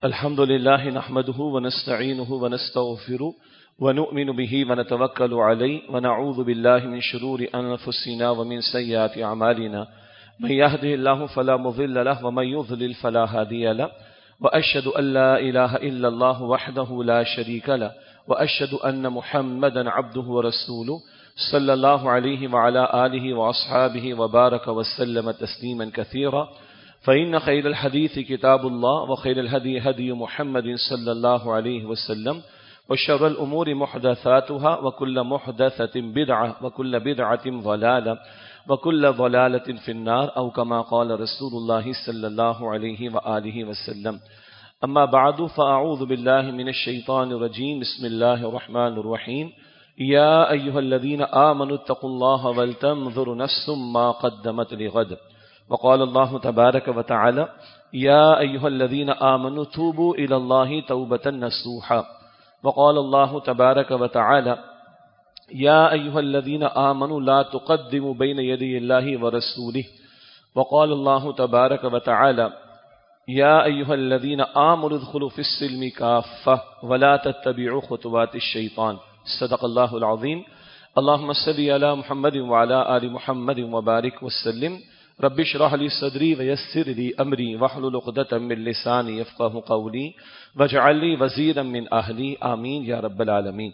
الحمد لله نحمده ونستعينه ونستغفره ونؤمن به ونتوكل عليه ونعوذ بالله من شرور أنفسنا ومن سيئات أعمالنا من يهده الله فلا مضل له ومن يضلل فلا هادي له وأشهد أن لا إله إلا الله وحده لا شريك له وأشهد أن محمدا عبده ورسوله صلى الله عليه وعلى آله وأصحابه وبارك وسلم تسليما كثيرا فإن خير الحديث كتاب الله وخير الهدي هدي محمد صلى الله عليه وسلم وشر الأمور محدثاتها وكل محدثة بدعة وكل بدعة ضلالة وكل ضلالة في النار أو كما قال رسول الله صلى الله عليه وآله وسلم. أما بعد فأعوذ بالله من الشيطان الرجيم. بسم الله الرحمن الرحيم. يا أيها الذين آمنوا اتقوا الله ولتنظر نفس ما قدمت لغد. وقال الله تبارك وتعالى يا أيها الذين آمنوا توبوا إلى الله توبة نصوحا. وقال الله تبارك وتعالى يا أيها الذين آمنوا لا تقدموا بين يدي الله ورسوله. وقال الله تبارك وتعالى يا أيها الذين آمنوا ادخلوا في السلم كافة ولا تتبعوا خطوات الشيطان. صدق الله العظيم. اللهم صل على محمد وعلى آل محمد وبارك وسلم. رب اشرح لي صدري ويسر لي امري واحلل عقدة من لساني يفقهوا قولي واجعل لي وزيرا من اهلي آمین یا رب العالمین.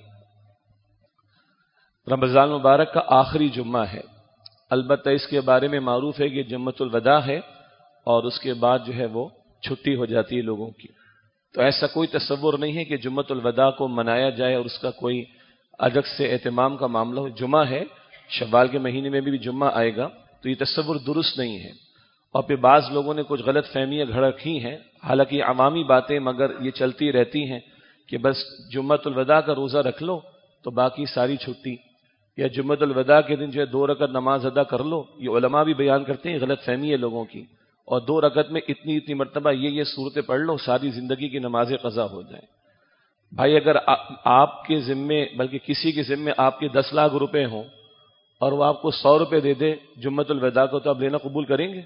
رمضان مبارک کا آخری جمعہ ہے. البتہ اس کے بارے میں معروف ہے کہ جمعۃ الوداع ہے اور اس کے بعد جو ہے وہ چھٹی ہو جاتی ہے لوگوں کی. تو ایسا کوئی تصور نہیں ہے کہ جمعۃ الوداع کو منایا جائے اور اس کا کوئی الگ سے اہتمام کا معاملہ ہو. جمعہ ہے، شوال کے مہینے میں بھی جمعہ آئے گا، تو یہ تصور درست نہیں ہے. اور پھر بعض لوگوں نے کچھ غلط فہمیاں گھڑ رکھی ہیں، حالانکہ عوامی باتیں مگر یہ چلتی رہتی ہیں کہ بس جمعۃ الوداع کا روزہ رکھ لو تو باقی ساری چھٹی، یا جمعۃ الوداع کے دن جو ہے 2 رکعت نماز ادا کر لو. یہ علماء بھی بیان کرتے ہیں غلط فہمی ہے لوگوں کی، اور 2 رکعت میں اتنی مرتبہ یہ صورتیں پڑھ لو ساری زندگی کی نمازیں قضا ہو جائیں. بھائی اگر آپ کے ذمے بلکہ کسی کے ذمے آپ کے 10 لاکھ روپے ہوں اور وہ آپ کو 100 روپے دے دے جمعۃ الوداع کو، تو آپ لینا قبول کریں گے؟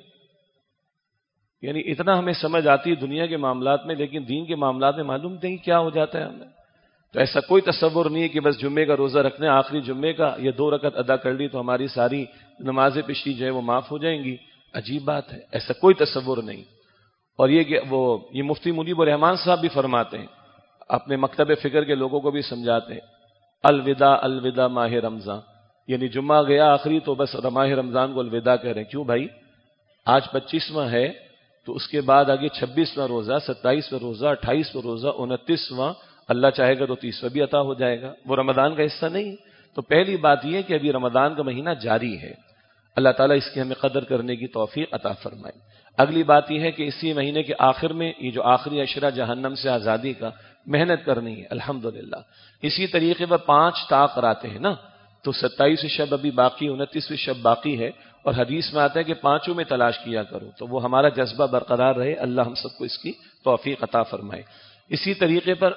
یعنی اتنا ہمیں سمجھ آتی ہے دنیا کے معاملات میں، لیکن دین کے معاملات میں معلوم نہیں کیا ہو جاتا ہے ہمیں. تو ایسا کوئی تصور نہیں ہے کہ بس جمعے کا روزہ رکھنے آخری جمعے کا یہ 2 رکعت ادا کر لی تو ہماری ساری نمازیں پچھلی جو ہے وہ معاف ہو جائیں گی. عجیب بات ہے، ایسا کوئی تصور نہیں. اور یہ کہ یہ مفتی منیب الرحمان صاحب بھی فرماتے ہیں، اپنے مکتب فکر کے لوگوں کو بھی سمجھاتے ہیں، الوداع الوداع ماہ رمضان. یعنی جمعہ گیا آخری تو بس ماہ رمضان کو الوداع کہہ رہے ہیں. کیوں بھائی؟ آج 25واں ہے تو اس کے بعد آگے 26واں روزہ، 27واں روزہ، 28واں روزہ، 29واں، اللہ چاہے گا تو 30واں بھی عطا ہو جائے گا. وہ رمضان کا حصہ نہیں. تو پہلی بات یہ کہ ابھی رمضان کا مہینہ جاری ہے، اللہ تعالیٰ اس کی ہمیں قدر کرنے کی توفیق عطا فرمائے. اگلی بات یہ ہے کہ اسی مہینے کے آخر میں یہ جو آخری عشرہ جہنم سے آزادی کا محنت کرنی ہے الحمدللہ. اسی طریقے پر 5 طاق آتے ہیں نا، تو 27 شب ابھی باقی، 29 شب باقی ہے، اور حدیث میں آتا ہے کہ 5 میں تلاش کیا کرو. تو وہ ہمارا جذبہ برقرار رہے، اللہ ہم سب کو اس کی توفیق عطا فرمائے. اسی طریقے پر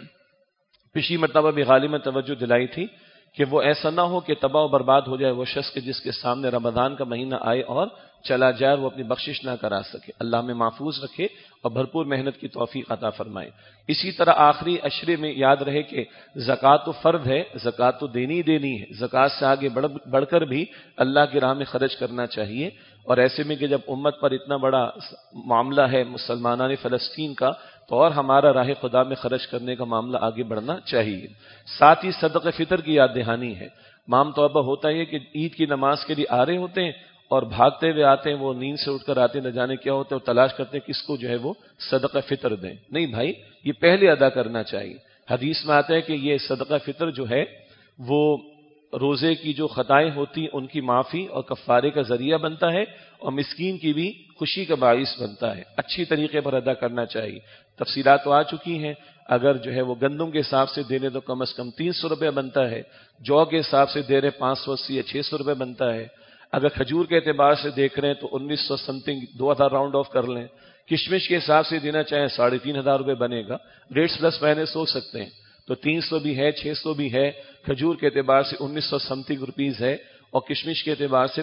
پچھلی مرتبہ بھی غالباً توجہ دلائی تھی کہ وہ ایسا نہ ہو کہ تباہ و برباد ہو جائے وہ شخص کے جس کے سامنے رمضان کا مہینہ آئے اور چلا جائے، وہ اپنی بخشش نہ کرا سکے. اللہ ہمیں محفوظ رکھے اور بھرپور محنت کی توفیق عطا فرمائے. اسی طرح آخری عشرے میں یاد رہے کہ زکوٰۃ تو فرض ہے، زکوٰۃ تو دینی ہے. زکوٰۃ سے آگے بڑھ کر بھی اللہ کی راہ میں خرچ کرنا چاہیے. اور ایسے میں کہ جب امت پر اتنا بڑا معاملہ ہے مسلمانان فلسطین کا، تو اور ہمارا راہ خدا میں خرچ کرنے کا معاملہ آگے بڑھنا چاہیے. ساتھ ہی صدقہ فطر کی یاد دہانی ہے. عام طور پر ہوتا ہے کہ عید کی نماز کے لیے آ رہے ہوتے ہیں اور بھاگتے ہوئے آتے ہیں، وہ نیند سے اٹھ کر آتے ہیں، نہ جانے کیا ہوتا ہے، اور تلاش کرتے ہیں کس کو جو ہے وہ صدقہ فطر دیں. نہیں بھائی، یہ پہلے ادا کرنا چاہیے. حدیث میں آتا ہے کہ یہ صدقہ فطر جو ہے وہ روزے کی جو خطائیں ہوتی ان کی معافی اور کفارے کا ذریعہ بنتا ہے، اور مسکین کی بھی خوشی کا باعث بنتا ہے. اچھی طریقے پر ادا کرنا چاہیے. تفصیلات تو آ چکی ہیں. اگر جو ہے وہ گندم کے حساب سے دے رہے تو کم از کم 300 روپے بنتا ہے. جو کے حساب سے دے رہے 580 یا 600 روپے بنتا ہے. اگر کھجور کے اعتبار سے دیکھ رہے ہیں تو 1900 سمتنگ 2000 راؤنڈ آف کر لیں. کشمش کے حساب سے دینا چاہیں 3500 روپے بنے گا. ریٹس پلس مائنس سوچ سکتے ہیں. تو 300 بھی ہے، 600 بھی ہے. کھجور کے اعتبار سے 1900 سمتنگ روپیز ہے. اور کشمش کے اعتبار سے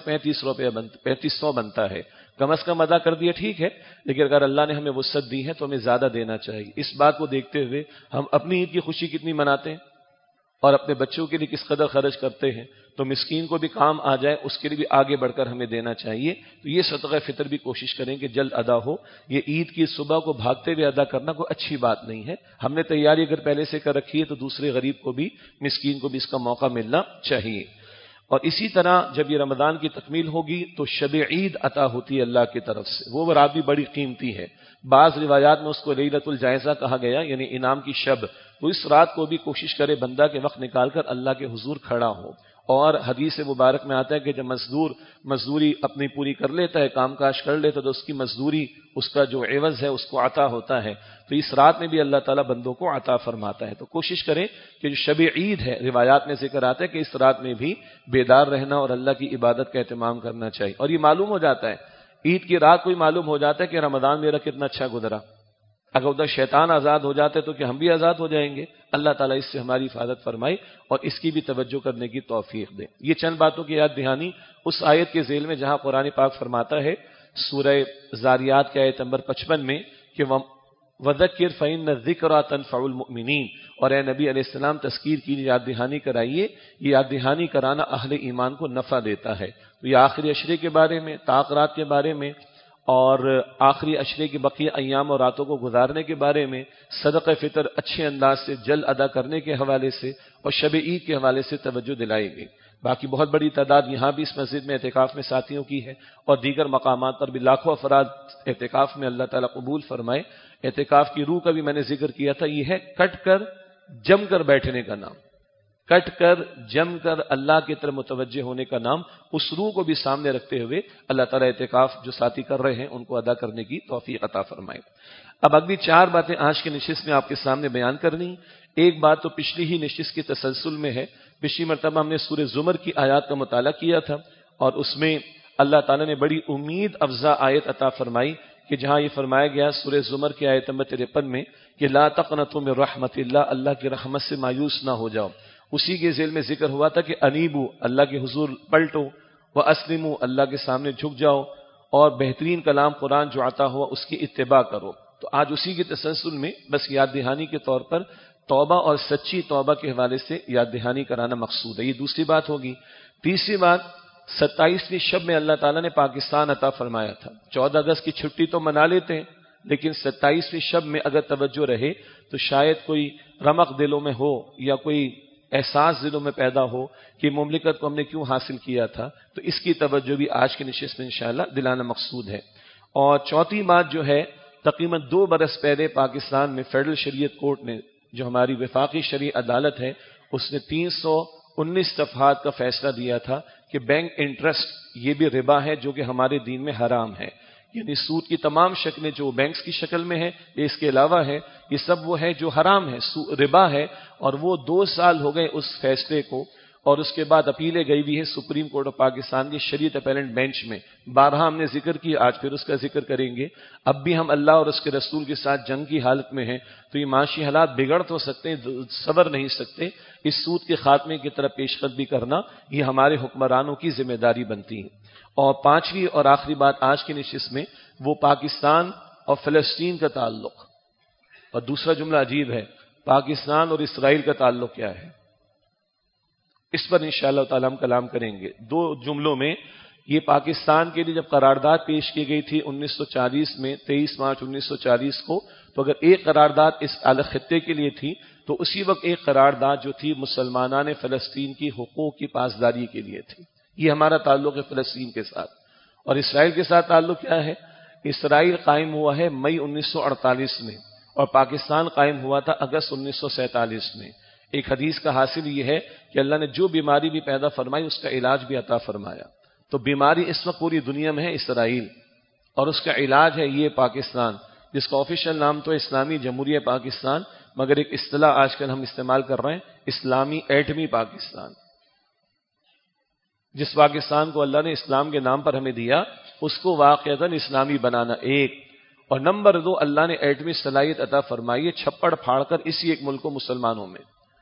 3500 بنتا ہے، کم از کم ادا کر دیا ٹھیک ہے، لیکن اگر اللہ نے ہمیں وسعت دی ہے تو ہمیں زیادہ دینا چاہیے۔ اس بات کو دیکھتے ہوئے ہم اپنی عید کی خوشی کتنی مناتے ہیں اور اپنے بچوں کے لیے کس قدر خرچ کرتے ہیں، تو مسکین کو بھی کام آ جائے اس کے لیے بھی آگے بڑھ کر ہمیں دینا چاہیے۔ تو یہ صدقہ فطر بھی کوشش کریں کہ جلد ادا ہو۔ یہ عید کی صبح کو بھاگتے ہوئے ادا کرنا کوئی اچھی بات نہیں ہے، ہم نے تیاری اگر پہلے سے کر رکھی ہے تو دوسرے غریب کو بھی، مسکین کو بھی اس کا موقع ملنا چاہیے۔ اور اسی طرح جب یہ رمضان کی تکمیل ہوگی تو شب عید عطا ہوتی ہے اللہ کی طرف سے، وہ رات بھی بڑی قیمتی ہے، بعض روایات میں اس کو لیلۃ الجائزہ کہا گیا، یعنی انعام کی شب۔ تو اس رات کو بھی کوشش کرے بندہ کے وقت نکال کر اللہ کے حضور کھڑا ہو۔ اور حدیث مبارک میں آتا ہے کہ جب مزدوری اپنی پوری کر لیتا ہے، کام کاج کر لیتا ہے، تو اس کی مزدوری، اس کا جو عوض ہے اس کو عطا ہوتا ہے۔ تو اس رات میں بھی اللہ تعالیٰ بندوں کو عطا فرماتا ہے۔ تو کوشش کریں کہ جو شب عید ہے، روایات میں ذکر آتا ہے کہ اس رات میں بھی بیدار رہنا اور اللہ کی عبادت کا اہتمام کرنا چاہیے۔ اور یہ معلوم ہو جاتا ہے، عید کی رات کو ہی معلوم ہو جاتا ہے کہ رمضان میرا کتنا اچھا گزرا۔ اگر ادھر شیطان آزاد ہو جاتے تو کہ ہم بھی آزاد ہو جائیں گے۔ اللہ تعالیٰ اس سے ہماری حفاظت فرمائے اور اس کی بھی توجہ کرنے کی توفیق دے۔ یہ چند باتوں کی یاد دہانی اس آیت کے ذیل میں جہاں قرآن پاک فرماتا ہے سورہ زاریات کے آیت نمبر 55 میں کہ وَذَكِّرْ فَإِنَّ الذِّكْرَىٰ تَنفَعُ الْمُؤْمِنِينَ، اور اے نبی علیہ السلام تذکیر کی، یاد دہانی کرائیے، یہ یاد دہانی کرانا اہل ایمان کو نفع دیتا ہے۔ تو یہ آخری عشرے کے بارے میں، تاخرات کے بارے میں، اور آخری عشرے کی بقیہ ایام اور راتوں کو گزارنے کے بارے میں، صدقہ فطر اچھے انداز سے جلد ادا کرنے کے حوالے سے اور شب عید کے حوالے سے توجہ دلائی گئی۔ باقی بہت بڑی تعداد یہاں بھی اس مسجد میں اعتکاف میں ساتھیوں کی ہے، اور دیگر مقامات پر بھی لاکھوں افراد اعتکاف میں، اللہ تعالیٰ قبول فرمائے۔ اعتکاف کی روح کا بھی میں نے ذکر کیا تھا، یہ ہے کٹ کر جم کر بیٹھنے کا نام، کٹ کر جم کر اللہ کی طرف متوجہ ہونے کا نام۔ اس روح کو بھی سامنے رکھتے ہوئے اللہ تعالیٰ اعتکاف جو ساتھی کر رہے ہیں ان کو ادا کرنے کی توفیق عطا فرمائے۔ اب اگلی 4 باتیں آج کی نشست میں آپ کے سامنے بیان کرنی۔ ایک بات تو پچھلی ہی نشست کے تسلسل میں ہے، پچھلی مرتبہ ہم نے سورہ زمر کی آیات کا مطالعہ کیا تھا، اور اس میں اللہ تعالیٰ نے بڑی امید افزا آیت عطا فرمائی کہ جہاں یہ فرمایا گیا سورہ زمر کی آیت نمبر 53 میں کہ لا تقنطوا من رحمت اللہ، اللہ کی رحمت سے مایوس نہ ہو جاؤ۔ اسی کے ذیل میں ذکر ہوا تھا کہ انیبو، اللہ کے حضور پلٹو، واسلموا، اللہ کے سامنے جھک جاؤ، اور بہترین کلام قرآن جو عطا ہوا اس کی اتباع کرو۔ تو آج اسی کے تسلسل میں بس یاد دہانی کے طور پر توبہ اور سچی توبہ کے حوالے سے یاد دہانی کرانا مقصود ہے۔ یہ دوسری بات ہوگی۔ تیسری بات، 27ویں شب میں اللہ تعالیٰ نے پاکستان عطا فرمایا تھا۔ 14 اگست کی چھٹی تو منا لیتے ہیں، لیکن 27ویں شب میں اگر توجہ رہے تو شاید کوئی رمق دلوں میں ہو یا کوئی احساس دلوں میں پیدا ہو کہ مملکت کو ہم نے کیوں حاصل کیا تھا، تو اس کی توجہ بھی آج کی نشست میں انشاءاللہ دلانا مقصود ہے۔ اور چوتھی بات جو ہے، تقریباً 2 برس پہلے پاکستان میں فیڈرل شریعت کورٹ نے، جو ہماری وفاقی شرعی عدالت ہے، اس نے 319 صفحات کا فیصلہ دیا تھا کہ بینک انٹرسٹ یہ بھی ربا ہے جو کہ ہمارے دین میں حرام ہے، یعنی سود کی تمام شکلیں جو بینکس کی شکل میں ہے، اس کے علاوہ ہے، یہ سب وہ ہے جو حرام ہے، ربا ہے۔ اور وہ 2 سال ہو گئے اس فیصلے کو، اور اس کے بعد اپیلیں گئی بھی ہے سپریم کورٹ آف پاکستان کی شریعت اپیلنٹ بینچ میں۔ 12 ہم نے ذکر کی، آج پھر اس کا ذکر کریں گے۔ اب بھی ہم اللہ اور اس کے رسول کے ساتھ جنگ کی حالت میں ہیں، تو یہ معاشی حالات بگڑ تو سکتے ہیں، صبر نہیں سکتے۔ اس سود کے خاتمے کی طرف پیش قدمی کرنا یہ ہمارے حکمرانوں کی ذمہ داری بنتی ہے۔ اور 5ویں اور آخری بات آج کی نشست میں، وہ پاکستان اور فلسطین کا تعلق۔ اور دوسرا جملہ عجیب ہے، پاکستان اور اسرائیل کا تعلق کیا ہے؟ اس پر انشاءاللہ تعالی ہم کلام کریں گے۔ 2 جملوں میں، یہ پاکستان کے لیے جب قرارداد پیش کی گئی تھی 1940 میں، 23 مارچ 1940 کو، تو اگر ایک قرارداد اس اعلی خطے کے لیے تھی تو اسی وقت ایک قرارداد جو تھی مسلمانان فلسطین کی حقوق کی پاسداری کے لیے تھی۔ یہ ہمارا تعلق ہے فلسطین کے ساتھ۔ اور اسرائیل کے ساتھ تعلق کیا ہے؟ اسرائیل قائم ہوا ہے مئی 1948 میں، اور پاکستان قائم ہوا تھا اگست 1947 میں۔ ایک حدیث کا حاصل یہ ہے کہ اللہ نے جو بیماری بھی پیدا فرمائی اس کا علاج بھی عطا فرمایا۔ تو بیماری اس وقت پوری دنیا میں ہے اسرائیل، اور اس کا علاج ہے یہ پاکستان، جس کا آفیشیل نام تو اسلامی جمہوریہ پاکستان، مگر ایک اصطلاح آج کل ہم استعمال کر رہے ہیں، اسلامی ایٹمی پاکستان۔ جس پاکستان کو اللہ نے اسلام کے نام پر ہمیں دیا، اس کو واقعتاً اسلامی بنانا ایک، اور نمبر 2 اللہ نے ایٹمی صلاحیت عطا فرمائی ہے چھپڑ پھاڑ کر اسی ایک ملک کو مسلمانوں میں۔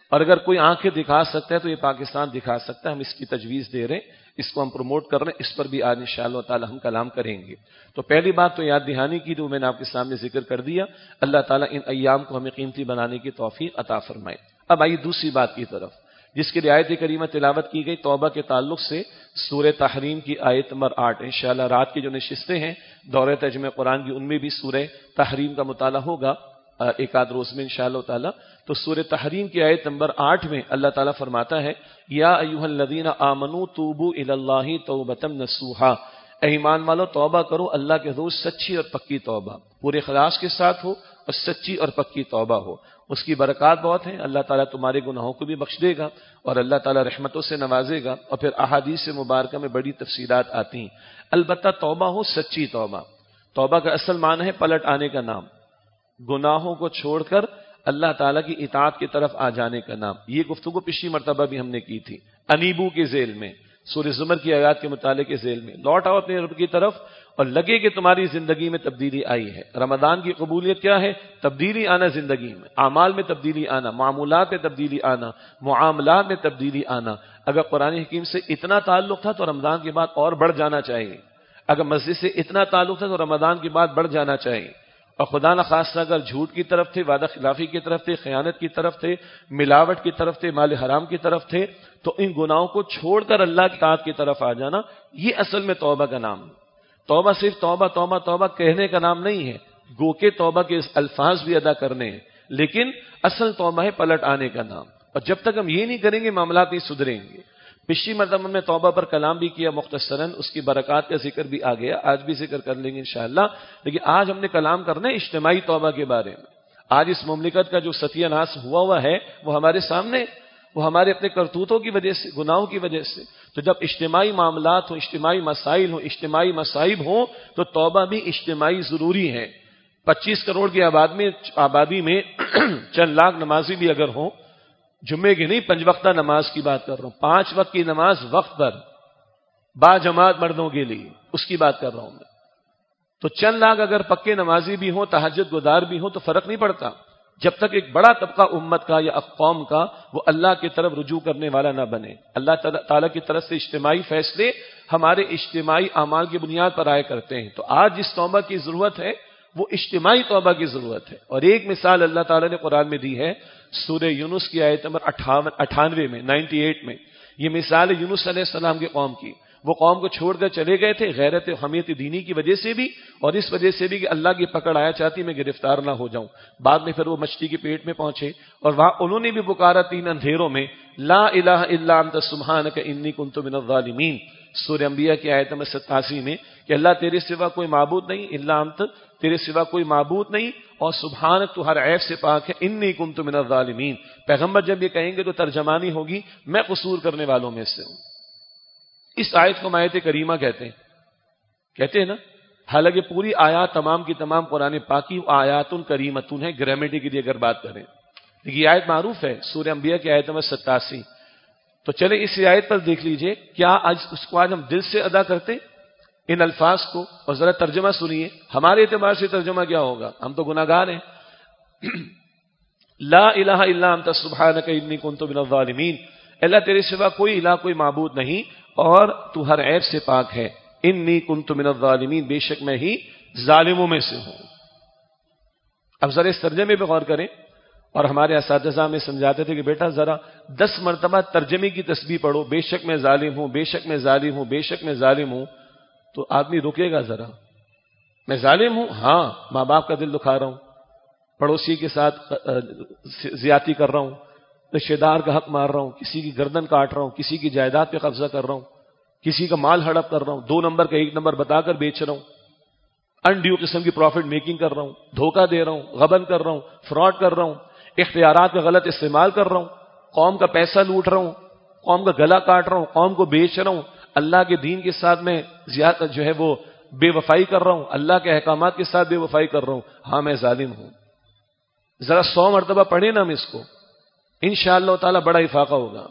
اور اگر کوئی آنکھیں دکھا سکتا ہے تو یہ پاکستان دکھا سکتا ہے. ہم اس کی تجویز دے رہے ہیں, اس کو ہم پروموٹ کر رہے ہیں, اس پر بھی آج انشاءاللہ تعالی ہم کلام کریں گے. تو پہلی بات تو یاد دہانی کی جو میں نے آپ کے سامنے ذکر کر دیا. اللہ تعالیٰ ان ایام کو ہمیں قیمتی بنانے کی توفیق عطا فرمائے. اب آئیے دوسری بات کی طرف, جس کی آیت کریمہ تلاوت کی گئی توبہ کے تعلق سے سورہ تحریم کی آیت نمبر 8. انشاءاللہ رات کی جو نشستیں ہیں دورہ ترجمہ قرآن کی, ان میں بھی سورہ تحریم کا مطالعہ ہوگا ایک آدھ روز میں انشاءاللہ تعالی. تو سورہ تحریم کی آیت نمبر 8 میں اللہ تعالیٰ فرماتا ہے, یا ایھا الذین آمنوا توبوا الی اللہ توبۃ نصوحا, اے ایمان والو توبہ کرو اللہ کے حضور سچی اور پکی توبہ, پورے اخلاص کے ساتھ ہو اور سچی اور پکی توبہ ہو. اس کی برکات بہت ہیں, اللہ تعالیٰ تمہارے گناہوں کو بھی بخش دے گا اور اللہ تعالیٰ رحمتوں سے نوازے گا. اور پھر احادیث مبارکہ میں بڑی تفصیلات آتی ہیں. البتہ توبہ ہو سچی توبہ. توبہ کا اصل معنی ہے پلٹ آنے کا نام, گناہوں کو چھوڑ کر اللہ تعالیٰ کی اطاعت کی طرف آ جانے کا نام. یہ گفتگو پچھلی مرتبہ بھی ہم نے کی تھی انیبو کے ذیل میں, سورہ زمر کی آیات کے مطالعے کے ذیل میں. لوٹ آؤ اپنے رب کی طرف اور لگے کہ تمہاری زندگی میں تبدیلی آئی ہے. رمضان کی قبولیت کیا ہے؟ تبدیلی آنا زندگی میں, اعمال میں تبدیلی آنا, معمولات میں تبدیلی آنا, معاملات میں تبدیلی آنا. اگر قرآن حکیم سے اتنا تعلق تھا تو رمضان کے بعد اور بڑھ جانا چاہیے. اگر مسجد سے اتنا تعلق تھا تو رمضان کے بعد بڑھ جانا چاہیے. اور خدا نخواستہ اگر جھوٹ کی طرف تھے, وعدہ خلافی کی طرف تھے, خیانت کی طرف تھے, ملاوٹ کی طرف تھے, مال حرام کی طرف تھے, تو ان گناہوں کو چھوڑ کر اللہ کی اطاعت کی طرف آ جانا, یہ اصل میں توبہ کا نام ہے. توبہ صرف توبہ توبہ توبہ کہنے کا نام نہیں ہے, گو کہ توبہ کے الفاظ بھی ادا کرنے ہیں, لیکن اصل توبہ ہے پلٹ آنے کا نام. اور جب تک ہم یہ نہیں کریں گے معاملات نہیں سدھریں گے. پچھلی مرتبہ میں توبہ پر کلام بھی کیا مختصراً, اس کی برکات کا ذکر بھی آ گیا, آج بھی ذکر کر لیں گے انشاءاللہ. لیکن آج ہم نے کلام کرنا ہے اجتماعی توبہ کے بارے میں. آج اس مملکت کا جو ستیہ ناس ہوا ہے وہ ہمارے سامنے, وہ ہمارے اپنے کرتوتوں کی وجہ سے, گناہوں کی وجہ سے. تو جب اجتماعی معاملات ہوں, اجتماعی مسائل ہوں, اجتماعی مصائب ہوں, تو توبہ بھی اجتماعی ضروری ہے. 25 کروڑ کی آبادی میں چند لاکھ نمازی بھی اگر ہوں, جمعے کی نہیں 5 وقتہ نماز کی بات کر رہا ہوں, 5 وقت کی نماز وقت پر با جماعت مردوں کے لیے, اس کی بات کر رہا ہوں میں. تو چند لاکھ اگر پکے نمازی بھی ہوں, تہجد گزار بھی ہوں, تو فرق نہیں پڑتا, جب تک ایک بڑا طبقہ امت کا یا قوم کا وہ اللہ کی طرف رجوع کرنے والا نہ بنے. اللہ تعالیٰ کی طرف سے اجتماعی فیصلے ہمارے اجتماعی اعمال کی بنیاد پر آیا کرتے ہیں. تو آج جس توبہ کی ضرورت ہے وہ اجتماعی توبہ کی ضرورت ہے. اور ایک مثال اللہ تعالیٰ نے قرآن میں دی ہے, سورہ یونس کی آیت نمبر 98 میں, 98 میں. یہ مثال ہے یونس علیہ السلام کی قوم کی. وہ قوم کو چھوڑ کر چلے گئے تھے غیرت و حمیت دینی کی وجہ سے بھی, اور اس وجہ سے بھی کہ اللہ کی پکڑ آیا چاہتی میں گرفتار نہ ہو جاؤں. بعد میں پھر وہ مچھلی کے پیٹ میں پہنچے اور وہاں انہوں نے بھی پکارا 3 اندھیروں میں, لا الہ الا انت سبحانک انی کنت من الظالمین. سورہ انبیاء کی آیت نمبر 87 میں کہ اللہ تیرے سوا کوئی معبود نہیں, الا انت تیرے سوا کوئی معبود نہیں, اور سبحانک تو ہر عیب سے پاک ہے, انی کنت من الظالمین. پیغمبر جب یہ کہیں گے تو ترجمانی ہوگی میں قصور کرنے والوں میں سے ہوں. اس آیت کو آیت کریمہ کہتے ہیں نا, حالانکہ پوری آیات تمام کی تمام قرآن پاکی آیات کریمتون ہے گرامیٹی کے لیے اگر بات کریں. لیکن یہ آیت معروف ہے سورہ انبیاء کی آیت نمبر 87. تو چلے اس آیت پر دیکھ لیجئے, کیا اس کو آج ہم دل سے ادا کرتے ان الفاظ کو؟ اور ذرا ترجمہ سنیے, ہمارے اعتبار سے ترجمہ کیا ہوگا, ہم تو گناہگار ہیں. لا الہ الا انت سبحانک انی کنت من الظالمین, اللہ تیرے سوا کوئی الہ کوئی معبود نہیں اور تو ہر عیب سے پاک ہے. انی کنت من الظالمین, بے شک میں ہی ظالموں میں سے ہوں. اب ذرا اس ترجمے پہ غور کریں. اور ہمارے اساتذہ میں سمجھاتے تھے کہ بیٹا ذرا 10 مرتبہ ترجمے کی تسبیح پڑھو, بے شک میں ظالم ہوں, بے شک میں ظالم ہوں, بے شک میں ظالم ہوں. تو آدمی رکے گا ذرا, میں ظالم ہوں, ہاں ماں باپ کا دل دکھا رہا ہوں, پڑوسی کے ساتھ زیادتی کر رہا ہوں, رشتہ دار کا حق مار رہا ہوں, کسی کی گردن کاٹ رہا ہوں, کسی کی جائیداد پہ قبضہ کر رہا ہوں, کسی کا مال ہڑپ کر رہا ہوں, 2 نمبر کا 1 نمبر بتا کر بیچ رہا ہوں, انڈیو قسم کی پروفٹ میکنگ کر رہا ہوں, دھوکہ دے رہا ہوں, غبن کر رہا ہوں, فراڈ کر رہا ہوں, اختیارات کا غلط استعمال کر رہا ہوں, قوم کا پیسہ لوٹ رہا ہوں, قوم کا گلا کاٹ رہا ہوں, قوم کو بیچ رہا ہوں, اللہ کے دین کے ساتھ میں زیادہ جو ہے وہ بے وفائی کر رہا ہوں, اللہ کے احکامات کے ساتھ بے وفائی کر رہا ہوں, ہاں میں ظالم ہوں. ذرا 100 مرتبہ پڑھیں نا ہم اس کو, انشاءاللہ تعالی بڑا افاقہ ہوگا.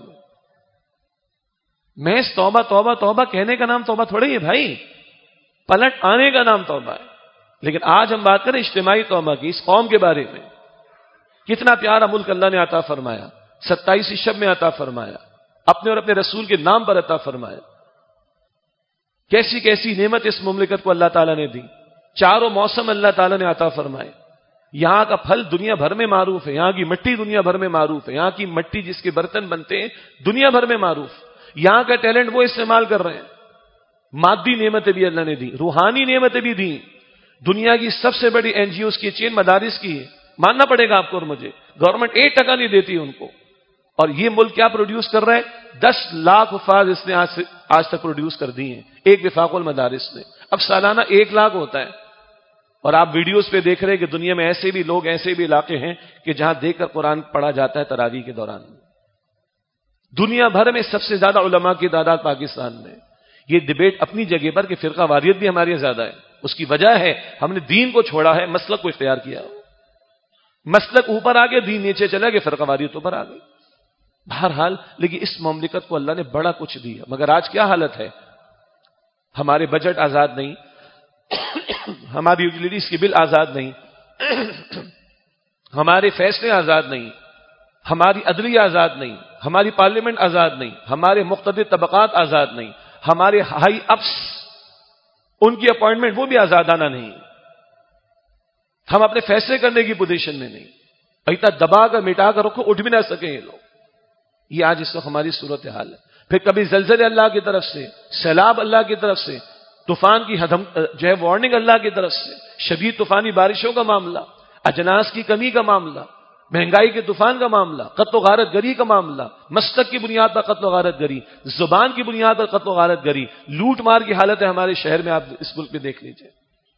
میں اس توبہ توبہ توبہ کہنے کا نام توبہ تھوڑی ہے بھائی, پلٹ آنے کا نام توبہ ہے. لیکن آج ہم بات کریں اجتماعی توبہ کی, اس قوم کے بارے میں. کتنا پیارا ملک اللہ نے عطا فرمایا, 27 शब में अता फरमाया, अपने और अपने रसूल के नाम पर अता फरमाया। कैसी कैसी नेमत इस मुमलिकत को अल्लाह ताला ने दी। चारों मौसम अल्लाह ताला ने अता फरमाए। यहां का फल दुनिया भर में मारूफ है, यहां की मिट्टी दुनिया भर में मारूफ है, यहां की मिट्टी जिसके बर्तन बनते हैं दुनिया भर में मारूफ। यहां का टैलेंट वो इस्तेमाल कर रहे हैं। मादी नेमतें भी अल्लाह ने दी, रूहानी नेमतें भी दी। दुनिया की सबसे बड़ी एनजीओ की चेन मदारिस की है, मानना पड़ेगा आपको और मुझे। गवर्नमेंट 1% नहीं देती उनको। और ये मुल्क क्या प्रोड्यूस कर रहा है? 10 लाख हुफ़ाज़ इसने आज तक प्रोड्यूस कर दिए हैं, एक विफाकुल मदारिस ने। अब सालाना 1 लाख होता है। और आप वीडियोस पे देख रहे हैं कि दुनिया में ऐसे भी लोग, ऐसे भी इलाके हैं कि जहां देखकर कुरान पढ़ा जाता है तरावी के दौरान। दुनिया भर में सबसे ज्यादा उलमा की तादाद पाकिस्तान में। ये डिबेट अपनी जगह पर कि फिरका वारियत भी हमारी ज्यादा है, उसकी वजह है हमने दीन को छोड़ा है, मसलक को इख्तियार किया। मसलक ऊपर आ गया, दीन नीचे चला गया, फिरका वारियत ऊपर आ गई। बहरहाल, लेकिन इस ममलिकत को अल्लाह ने बड़ा कुछ दिया। मगर आज क्या हालत है? हमारे बजट आजाद नहीं, हमारी यूटिलिटीज के बिल आजाद नहीं, हमारे फैसले आजाद नहीं, हमारी अदलिया आजाद नहीं, हमारी पार्लियामेंट आजाद नहीं, हमारे मुख्तलिफ तबकात आजाद नहीं, हमारे हाई अप्स उनकी अपॉइंटमेंट वो भी आजादाना नहीं। हम अपने फैसले करने की पोजीशन में नहीं। इतना दबाकर मिटाकर रखो, उठ भी ना सके ये लोग। ये आज इस वक्त हमारी सूरत हाल है। फिर कभी जलजले अल्लाह की तरफ से, सैलाब अल्लाह की तरफ से, तूफान की जो है वार्निंग अल्लाह की तरफ से, शदीद तूफानी बारिशों का मामला, अजनास की कमी का मामला, महंगाई के तूफान का मामला, कत्ल गारत गरी का मामला, मस्तक की बुनियाद पर कत्ल गारत गरी, जुबान की बुनियाद पर कत्ल गारत गरी, लूट मार की हालत है हमारे शहर में। आप इस मुल्क में देख लीजिए,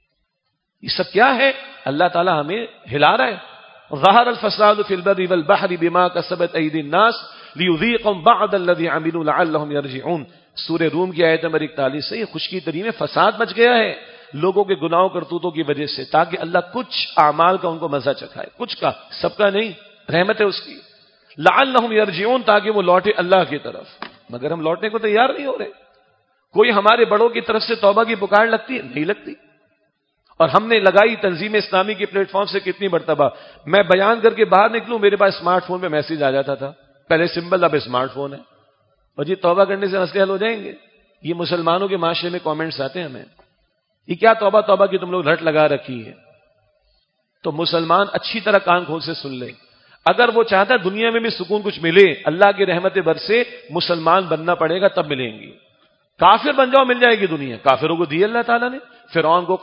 ये सब क्या है? अल्लाह ताला हमें हिला रहा है। ज़हर अल फसाद फिल बर्रि वल बहरि बिमा कसबत अयदीन नास लियुज़ीक़हुम बअद अल्लज़ी अमिलू लअल्लहुम यरजिऊन। सूरह रूम की आयत नंबर 41 से खुशकी तरी में फसाद मच गया है लोगों के गुनाहों करतूतों की वजह से, ताकि अल्लाह कुछ आमाल का उनको मजा चखाए, कुछ का, सबका नहीं। रहमत है उसकी। लअल्लहुम यरजिऊन, ताकि वो लौटे अल्लाह की तरफ। मगर हम लौटने को तैयार नहीं हो रहे। कोई हमारे बड़ों की तरफ से तौबा की पुकार लगती है? नहीं लगती। और हमने लगाई तंजीम इस्लामी के प्लेटफॉर्म से कितनी मरतबा मैं बयान करके बाहर निकलूं, मेरे पास स्मार्टफोन पे मैसेज आ जाता था, पहले सिंबल अब स्मार्टफोन है। और ये तौबा करने से मसले हल हो जाएंगे। ये मुसलमानों के माशरे में कमेंट्स आते हैं हमें, ये क्या तौबा तौबा की तुम लोग रट लगा रखी है। तो मुसलमान अच्छी तरह कान खोल से सुन ले। अगर वो चाहता है दुनिया में भी सुकून कुछ मिले, अल्लाह की रहमत बरसे, मुसलमान बनना पड़ेगा, तब मिलेंगी। काफिर बन जाओ, मिल जाएगी दुनिया। काफिरों को दी अल्लाह ताला ने, फिरौन को,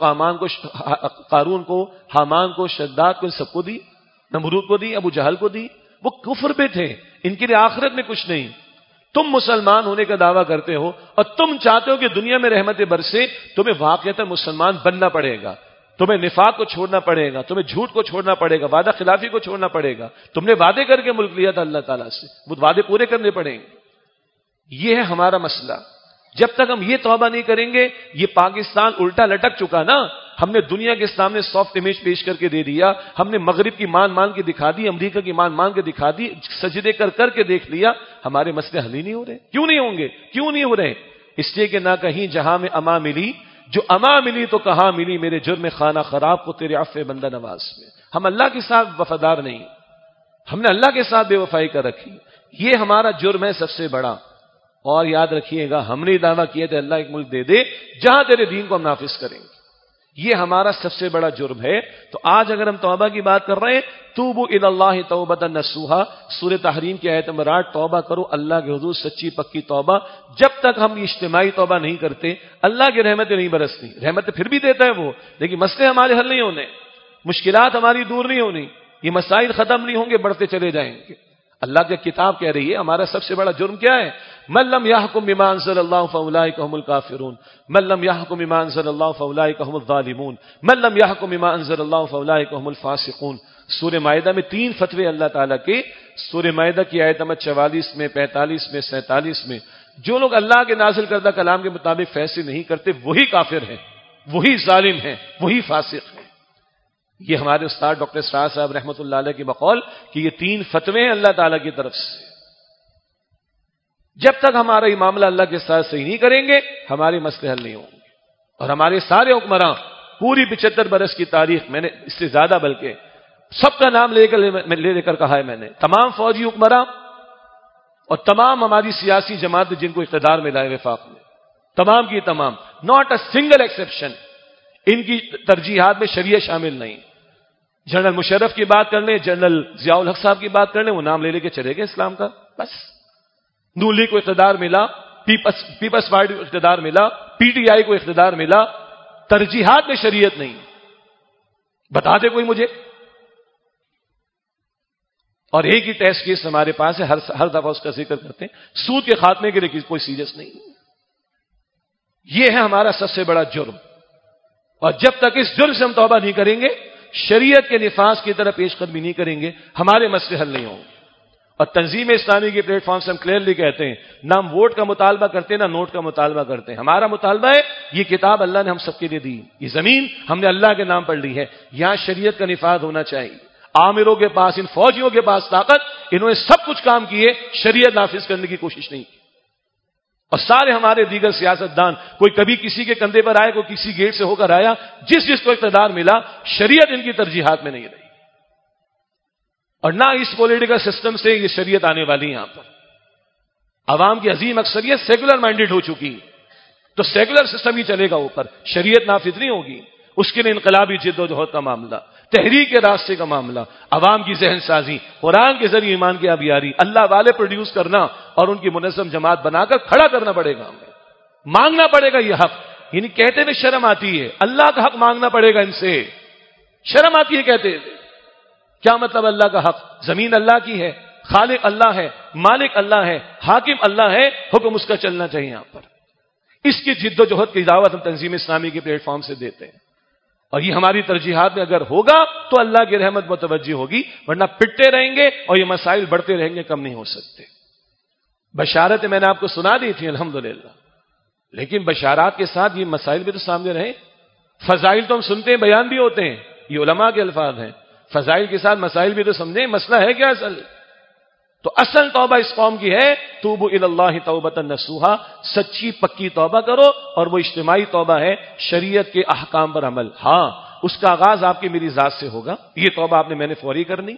कारून को, हामान को, शद्दाद को, सबको दी, नमरूद को दी, अबू जहल को दी। वो कुफ्र पे थे, इनके लिए आखिरत में कुछ नहीं। तुम मुसलमान होने का दावा करते हो और तुम चाहते हो कि दुनिया में रहमत बरसे, तुम्हें वाकईतन मुसलमान बनना पड़ेगा। तुम्हें निफाक को छोड़ना पड़ेगा, तुम्हें झूठ को छोड़ना पड़ेगा, वादा खिलाफी को छोड़ना पड़ेगा। तुमने वादे करके मुल्क लिया था अल्लाह ताला से, वो वादे पूरे करने पड़ेंगे। ये है हमारा मसला। जब तक हम ये तौबा नहीं करेंगे, ये पाकिस्तान उल्टा लटक चुका ना। हमने दुनिया के सामने सॉफ्ट इमेज पेश करके दे दिया, हमने मगरिब की मान के दिखा दी, अमेरिका की मान के दिखा दी, सजदे करके देख लिया। हमारे मसले हल ही नहीं हो रहे। क्यों नहीं होंगे? क्यों नहीं हो रहे? इसलिए कि ना कहीं जहां में अमा मिली, जो अमा मिली तो कहां मिली, मेरे जुर्म खाना खराब को तेरे अफ़्फ़े बंदा नवाज में। हम अल्लाह के साथ वफादार नहीं, हमने अल्लाह के साथ बेवफाई कर रखी। ये हमारा जुर्म है सबसे बड़ा। और याद रखिएगा, हमने दावा किया था अल्लाह एक मुल्क दे दे जहां तेरे दीन को हम नाफिज करेंगे। ये हमारा सबसे बड़ा जुर्म है। तो आज अगर हम तौबा की बात कर रहे हैं, तूबू इलल्लाहि तौबतन नसूहा, सूरह तहरीम की आयत नंबर 8, तौबा करो अल्लाह के हुजूर सच्ची पक्की तौबा। जब तक हम इज्तिमाई तौबा नहीं करते, अल्लाह की रहमतें नहीं बरसती। रहमतें फिर भी देता है वो, लेकिन मसले हमारे हल नहीं होने, मुश्किलात हमारी दूर नहीं होनी, ये मसाइल खत्म नहीं होंगे, बढ़ते चले जाएंगे। अल्लाह की किताब कह रही है हमारा सबसे बड़ा जुर्म क्या है? मल्लम यहकुम बिमा अंज़लल्लाहु फउलाइका हुमुल काफिरून, मल्लम यहकुम बिमा अंज़लल्लाहु फउलाइका हुमुज़ ज़ालिमून, मल्लम यहकुम बिमा अंज़लल्लाहु फउलाइका हुमुल फासिकून। सूरह माइदा में 3 फतवे अल्लाह ताला के। सूरह माइदा की आयत नंबर 44 में, 45 में, 47 में, जो लोग अल्लाह के नाज़िल करदा कलाम के मुताबिक फैसले नहीं करते, वही काफिर हैं, वही जालिम हैं, वही फासिक हैं। ये हमारे उस्ताद डॉक्टर सरार साहब रहमतुल्लाह अलैह की बकौल कि ये 3 फतवे हैं अल्लाह ताला की तरफ से। जब तक हमारा ये मामला अल्लाह के साथ सही नहीं करेंगे, हमारे मसले हल नहीं होंगे। और हमारे सारे हुक्मरान, पूरी 75 बरस की तारीख, मैंने इससे ज्यादा बल्कि सबका नाम लेकर कहा है मैंने, तमाम फौजी हुक्मरान, اور تمام ہماری سیاسی جماعتیں جن کو اقتدار ملا ہے وفاق میں، تمام کی تمام، ناٹ اے سنگل ایکسیپشن، ان کی ترجیحات میں شریعت شامل نہیں۔ جنرل مشرف کی بات کر لیں، جنرل ضیاء الحق صاحب کی بات کر لیں، وہ نام لے کے چلے گئے اسلام کا، بس۔ نون لیگ کو اقتدار ملا، پیپلز پارٹی کو اقتدار ملا، پی ٹی آئی کو اقتدار ملا، ترجیحات میں شریعت نہیں۔ بتا دے کوئی مجھے۔ اور ایک ہی ٹیسٹ کیس ہمارے پاس ہے، ہر دفعہ اس کا ذکر کرتے ہیں، سود کے خاتمے کے لیے کوئی سیریس نہیں۔ یہ ہے ہمارا سب سے بڑا جرم، اور جب تک اس جرم سے ہم توبہ نہیں کریں گے، شریعت کے نفاذ کی طرف پیش قدمی نہیں کریں گے، ہمارے مسئلے حل نہیں ہوں گے۔ اور تنظیم اسلامی کے پلیٹ فارم سے ہم کلیئرلی کہتے ہیں، نہ ہم ووٹ کا مطالبہ کرتے ہیں، نہ نوٹ کا مطالبہ کرتے ہیں۔ ہمارا مطالبہ ہے، یہ کتاب اللہ نے ہم سب کے لیے دی، یہ زمین ہم نے اللہ کے نام پر لی ہے، یہاں شریعت کا نفاذ ہونا چاہیے۔ عامروں کے پاس، ان فوجیوں کے پاس طاقت، انہوں نے سب کچھ کام کیے، شریعت نافذ کرنے کی کوشش نہیں کی۔ اور سارے ہمارے دیگر سیاستدان، کوئی کبھی کسی کے کندھے پر آئے، کوئی کسی گیٹ سے ہو کر آیا، جس کو اقتدار ملا، شریعت ان کی ترجیحات میں نہیں رہی، اور نہ اس پولیٹیکل سسٹم سے یہ شریعت آنے والی۔ یہاں پر عوام کی عظیم اکثریت سیکولر مائنڈیڈ ہو چکی، تو سیکولر سسٹم ہی چلے گا اوپر، شریعت نافذ نہیں ہوگی۔ اس کے لیے انقلابی جد و جہد کا معاملہ، تحریک کے راستے کا معاملہ، عوام کی ذہن سازی، قرآن کے ذریعے ایمان کی آبیاری، اللہ والے پروڈیوس کرنا اور ان کی منظم جماعت بنا کر کھڑا کرنا پڑے گا، ہمیں مانگنا پڑے گا یہ حق۔ یعنی کہتے ہوئے شرم آتی ہے، اللہ کا حق مانگنا پڑے گا ان سے، شرم آتی ہے کہتے ہوئے۔ کیا مطلب اللہ کا حق؟ زمین اللہ کی ہے، خالق اللہ ہے، مالک اللہ ہے، حاکم اللہ ہے، حکم اس کا چلنا چاہیے یہاں پر۔ اس کی جد و جہد کی دعوت ہم تنظیم اسلامی کے پلیٹ فارم سے دیتے ہیں، اور یہ ہماری ترجیحات میں اگر ہوگا تو اللہ کی رحمت متوجہ ہوگی، ورنہ پٹتے رہیں گے اور یہ مسائل بڑھتے رہیں گے، کم نہیں ہو سکتے۔ بشارت میں نے آپ کو سنا دی تھی الحمدللہ، لیکن بشارات کے ساتھ یہ مسائل بھی تو سامنے رہے۔ فضائل تو ہم سنتے ہیں، بیان بھی ہوتے ہیں، یہ علماء کے الفاظ ہیں، فضائل کے ساتھ مسائل بھی تو سمجھیں، مسئلہ ہے کیا اصل؟ تو اصل توبہ اس قوم کی ہے، توبو الی اللہ توبۃ نصوحا، سچی پکی توبہ کرو، اور وہ اجتماعی توبہ ہے، شریعت کے احکام پر عمل۔ ہاں، اس کا آغاز آپ کی میری ذات سے ہوگا، یہ توبہ آپ نے میں نے فوری کرنی۔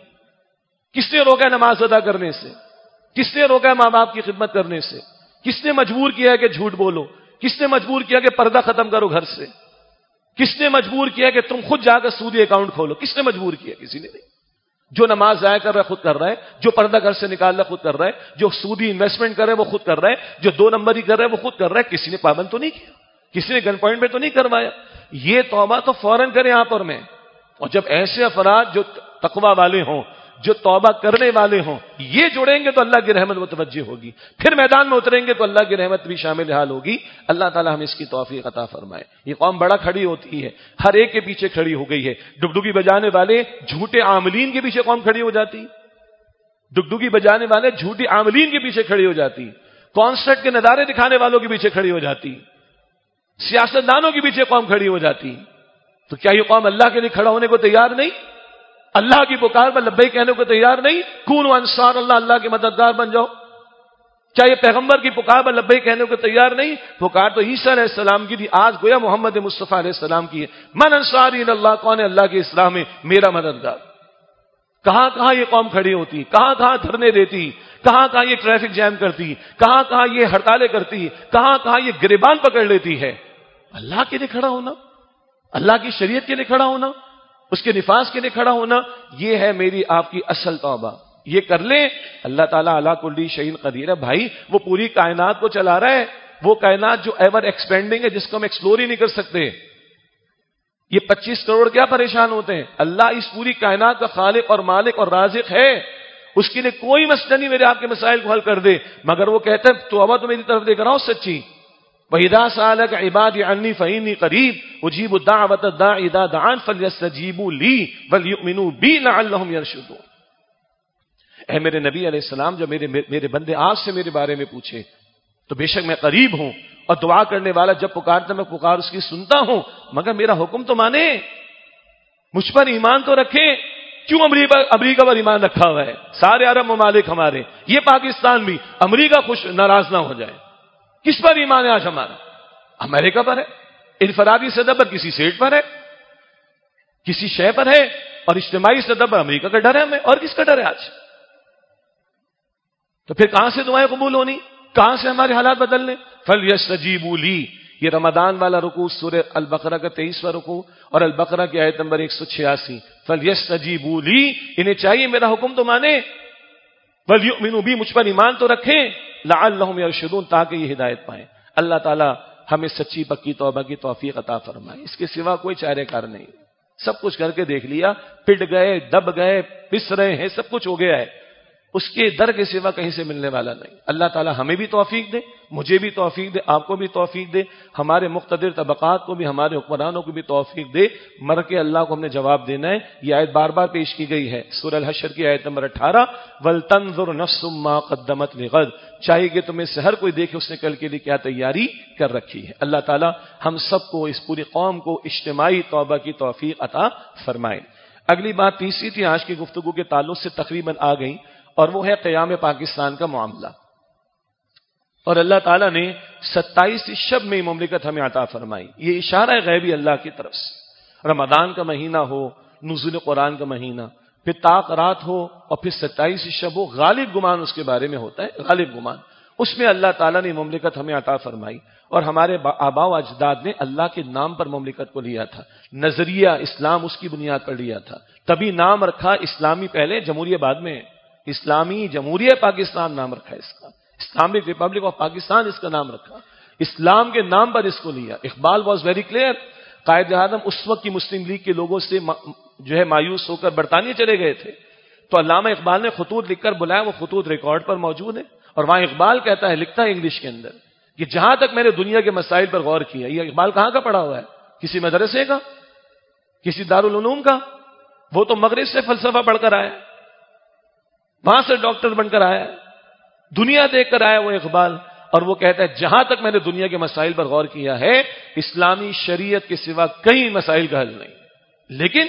کس نے روکا ہے نماز ادا کرنے سے؟ کس نے روکا ہے ماں باپ کی خدمت کرنے سے؟ کس نے مجبور کیا ہے کہ جھوٹ بولو؟ کس نے مجبور کیا کہ پردہ ختم کرو گھر سے؟ کس نے مجبور کیا کہ تم خود جا کر سودی اکاؤنٹ کھولو؟ کس نے مجبور کیا؟ کسی نے نہیں۔ جو نماز ضائع کر رہا ہے خود کر رہا ہے، جو پردہ گھر سے نکال رہا ہے خود کر رہا ہے، جو سودی انویسٹمنٹ کر رہا ہے وہ خود کر رہا ہے، جو 2 نمبری کر رہا ہے وہ خود کر رہا ہے۔ کسی نے پابند تو نہیں کیا، کسی نے گن پوائنٹ پہ تو نہیں کروایا۔ یہ توبہ تو فوراً کریں یہاں پر میں۔ اور جب ایسے افراد جو تقوی والے ہوں، جو توبہ کرنے والے ہوں، یہ جڑیں گے تو اللہ کی رحمت متوجہ ہوگی، پھر میدان میں اتریں گے تو اللہ کی رحمت بھی شامل حال ہوگی۔ اللہ تعالی ہمیں اس کی توفیق عطا فرمائے۔ یہ قوم بڑا کھڑی ہوتی ہے، ہر ایک کے پیچھے کھڑی ہو گئی ہے۔ ڈگڈگی بجانے والے جھوٹے عاملین کے پیچھے قوم کھڑی ہو جاتی، ڈگڈگی بجانے والے جھوٹے عاملین کے پیچھے کھڑی ہو جاتی، کانسرٹ کے نظارے دکھانے والوں کے پیچھے کھڑی ہو جاتی، سیاستدانوں کے پیچھے قوم کھڑی ہو جاتی۔ تو کیا یہ قوم اللہ کے لیے کھڑا ہونے کو تیار نہیں؟ اللہ کی پکار پر لبیک کہنے کو تیار نہیں؟ کونوا انصار اللہ، اللہ کے مددگار بن جاؤ۔ کیا یہ پیغمبر کی پکار پر لبیک کہنے کو تیار نہیں؟ پکار تو عیسیٰ علیہ السلام کی تھی، آج گویا محمد مصطفیٰ علیہ السلام کی ہے۔ من انصاری اللہ، کون ہے اللہ کے اسلام میں میرا مددگار؟ کہاں کہاں یہ قوم کھڑی ہوتی، کہاں کہاں دھرنے دیتی، کہاں کہاں یہ ٹریفک جام کرتی، کہاں کہاں یہ ہڑتالیں کرتی، کہاں کہاں یہ گریبان پکڑ لیتی ہے۔ اللہ کے لیے کھڑا ہونا، اللہ کی شریعت کے لیے کھڑا ہونا، اس کے نفاذ کے لیے کھڑا ہونا، یہ ہے میری آپ کی اصل توبہ۔ یہ کر لیں، اللہ تعالیٰ علی کل شیء قدیر ہے۔ بھائی وہ پوری کائنات کو چلا رہا ہے، وہ کائنات جو ایور ایکسپینڈنگ ہے، جس کو ہم ایکسپلور ہی نہیں کر سکتے۔ یہ 25 کروڑ کیا پریشان ہوتے ہیں؟ اللہ اس پوری کائنات کا خالق اور مالک اور رازق ہے، اس کے لیے کوئی مسئلہ نہیں میرے آپ کے مسائل کو حل کر دے، مگر وہ کہتے ہیں توبہ تو میری طرف دیکھ رہا ہوں سچی۔ وَإِذَا سَأَلَكَ عِبَادِي عَنِّي فَإِنِّي قَرِيبٌ أُجِيبُ دَعْوَةَ الدَّاعِ إِذَا دَعَانِ فَلْيَسْتَجِيبُوا لِي وَلْيُؤْمِنُوا بِي لَعَلَّهُمْ يَرْشُدُونَ۔ اے میرے نبی علیہ السلام، جب میرے بندے آپ سے میرے بارے میں پوچھے تو بے شک میں قریب ہوں، اور دعا کرنے والا جب پکارتا میں پکار اس کی سنتا ہوں، مگر میرا حکم تو مانے، مجھ پر ایمان تو رکھے۔ کیوں امریکہ پر ایمان رکھا ہوا ہے؟ سارے عرب ممالک ہمارے، یہ پاکستان بھی، امریکہ خوش ناراض نہ ہو جائے۔ کس پر ایمان ہے آج ہمارا؟ امریکہ پر ہے، انفرادی سطح پر کسی سیٹ پر ہے، کسی شے پر ہے، اور اجتماعی سطح پر امریکہ کا ڈر ہے ہمیں، اور کس کا ڈر ہے آج؟ تو پھر کہاں سے دعائیں قبول ہونی؟ کہاں سے ہمارے حالات بدلنے؟ فَلْيَسْتَجِيبُوا لِي، یہ رمضان والا رکوع سورہ البقرہ کا 23واں رکوع اور البقرہ کی آیت نمبر 186، فَلْيَسْتَجِيبُوا لِي، انہیں چاہیے میرا حکم تو مانے، وَلْيُؤْمِنُوا بِي، مجھ پر ایمان تو رکھیں، لَعَلَّهُمْ يَرْشُدُونَ، تاکہ یہ ہدایت پائیں۔ اللہ تعالی ہمیں سچی پکی توبہ کی توفیق عطا فرمائے، اس کے سوا کوئی چارہ کار نہیں۔ سب کچھ کر کے دیکھ لیا، پٹ گئے، دب گئے، پس رہے ہیں، سب کچھ ہو گیا ہے، اس کے در کے سوا کہیں سے ملنے والا نہیں۔ اللہ تعالی ہمیں بھی توفیق دے، مجھے بھی توفیق دے، آپ کو بھی توفیق دے، ہمارے مقتدر طبقات کو بھی، ہمارے حکمرانوں کو بھی توفیق دے۔ مر کے اللہ کو ہم نے جواب دینا ہے۔ یہ آیت بار بار پیش کی گئی ہے، سورہ الحشر کی آیت نمبر 18، وَلْتَنظُرْ نَفْسٌ مَّا قَدَّمَتْ لِغَدٍ، چاہیے کہ تمہیں سے ہر کوئی دیکھے اس نے کل کے لیے کیا تیاری کر رکھی ہے۔ اللہ تعالی ہم سب کو، اس پوری قوم کو اجتماعی توبہ کی توفیق عطا فرمائے۔ اگلی بات تیسری تھی آج کی گفتگو کے تعلق سے تقریباً آ گئی، اور وہ ہے قیام پاکستان کا معاملہ۔ اور اللہ تعالیٰ نے 27 شب میں مملکت ہمیں عطا فرمائی، یہ اشارہ ہے غیبی اللہ کی طرف سے۔ رمضان کا مہینہ ہو، نزول قرآن کا مہینہ، پھر طاق رات ہو، اور پھر 27 شب ہو، غالب گمان اس کے بارے میں ہوتا ہے، غالب گمان، اس میں اللہ تعالیٰ نے مملکت ہمیں عطا فرمائی۔ اور ہمارے آباء و اجداد نے اللہ کے نام پر مملکت کو لیا تھا، نظریہ اسلام اس کی بنیاد پر لیا تھا، تبھی نام رکھا اسلامی، پہلے جمہوریہ بعد میں، اسلامی جمہوریہ پاکستان نام رکھا اس کا، اسلامک ریپبلک آف پاکستان اس کا نام رکھا، اسلام کے نام پر اس کو لیا۔ Iqbal was very clear, Quaid Azam اس وقت کی مسلم لیگ کے لوگوں سے جو ہے مایوس ہو کر برطانیہ چلے گئے تھے، تو علامہ اقبال نے خطوط لکھ کر بلایا، وہ خطوط ریکارڈ پر موجود ہے، اور وہاں اقبال کہتا ہے، لکھتا ہے انگلش کے اندر کہ جہاں تک میں نے دنیا کے مسائل پر غور کیا، یہ اقبال کہاں کا پڑھا ہوا ہے؟ کسی مدرسے کا، کسی دارالعلوم کا؟ وہ تو مغرب سے فلسفہ پڑھ کر آیا، وہاں سے ڈاکٹر بن کر آیا، دنیا دیکھ کر آیا وہ اقبال، اور وہ کہتا ہے جہاں تک میں نے دنیا کے مسائل پر غور کیا ہے، اسلامی شریعت کے سوا کئی مسائل کا حل نہیں۔ لیکن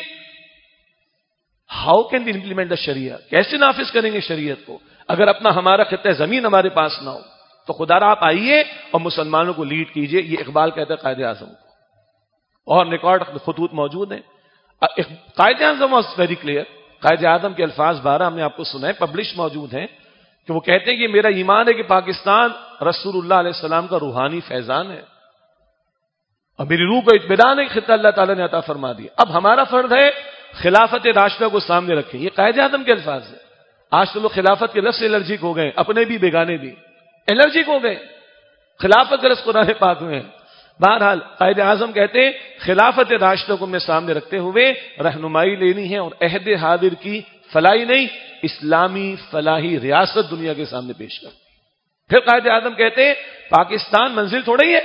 how can we implement the شریعہ، کیسے نافذ کریں گے شریعت کو اگر اپنا ہمارا خطہ زمین ہمارے پاس نہ ہو؟ تو خدا را آپ آئیے اور مسلمانوں کو لیڈ کیجئے، یہ اقبال کہتا ہے قائد اعظم کو، اور ریکارڈ خطوط موجود ہیں۔ Quaid Azam was very clear, Quaid Azam کے الفاظ 12 ہم نے آپ کو سنائے، پبلش موجود ہیں، کہ وہ کہتے ہیں کہ میرا ایمان ہے کہ پاکستان رسول اللہ علیہ السلام کا روحانی فیضان ہے، اور میری روح کو اطمینان ہے، خطہ اللہ تعالیٰ نے عطا فرما دیا۔ اب ہمارا فرض ہے خلافت راشدہ کو سامنے رکھیں، یہ قائد اعظم کے الفاظ ہیں۔ آج تو لوگ خلافت کے لفظ سے الرجک ہو گئے، اپنے بھی بیگانے بھی الرجک ہو گئے، خلافت کے لفظ قرآن پاک میں ہے۔ بہرحال قائد اعظم کہتے ہیں خلافت راشدہ کو میں سامنے رکھتے ہوئے رہنمائی لینی ہے، اور عہد حاضر کی فلاحی نہیں، اسلامی فلاحی ریاست دنیا کے سامنے پیش کر۔ پھر قائد اعظم کہتے ہیں پاکستان منزل تھوڑا ہی ہے،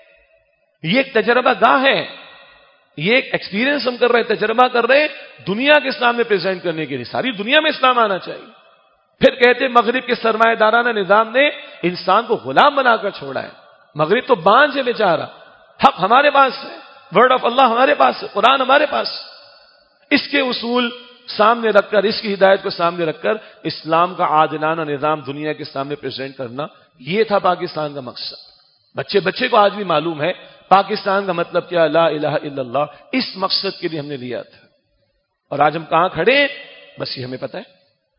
یہ ایک تجربہ گاہ ہے، یہ ایک ایکسپیرینس ہم کر رہے ہیں، تجربہ کر رہے ہیں دنیا کے سامنے پریزنٹ کرنے کے لیے، ساری دنیا میں اسلام آنا چاہیے۔ پھر کہتے ہیں مغرب کے سرمایہ دارانہ نظام نے انسان کو غلام بنا کر چھوڑا ہے، مغرب تو بانجھ ہے بیچارہ، حق ہمارے پاس ہے، ورڈ آف اللہ ہمارے پاس ہے، قرآن ہمارے پاس، اس کے اصول سامنے رکھ کر، اس کی ہدایت کو سامنے رکھ کر اسلام کا عادلانہ نظام دنیا کے سامنے پریزنٹ کرنا، یہ تھا پاکستان کا مقصد۔ بچے کو آج بھی معلوم ہے پاکستان کا مطلب کیا، لا الہ الا اللہ، اس مقصد کے لیے ہم نے لیا تھا۔ اور آج ہم کہاں کھڑے ہیں بس یہ ہمیں پتہ ہے،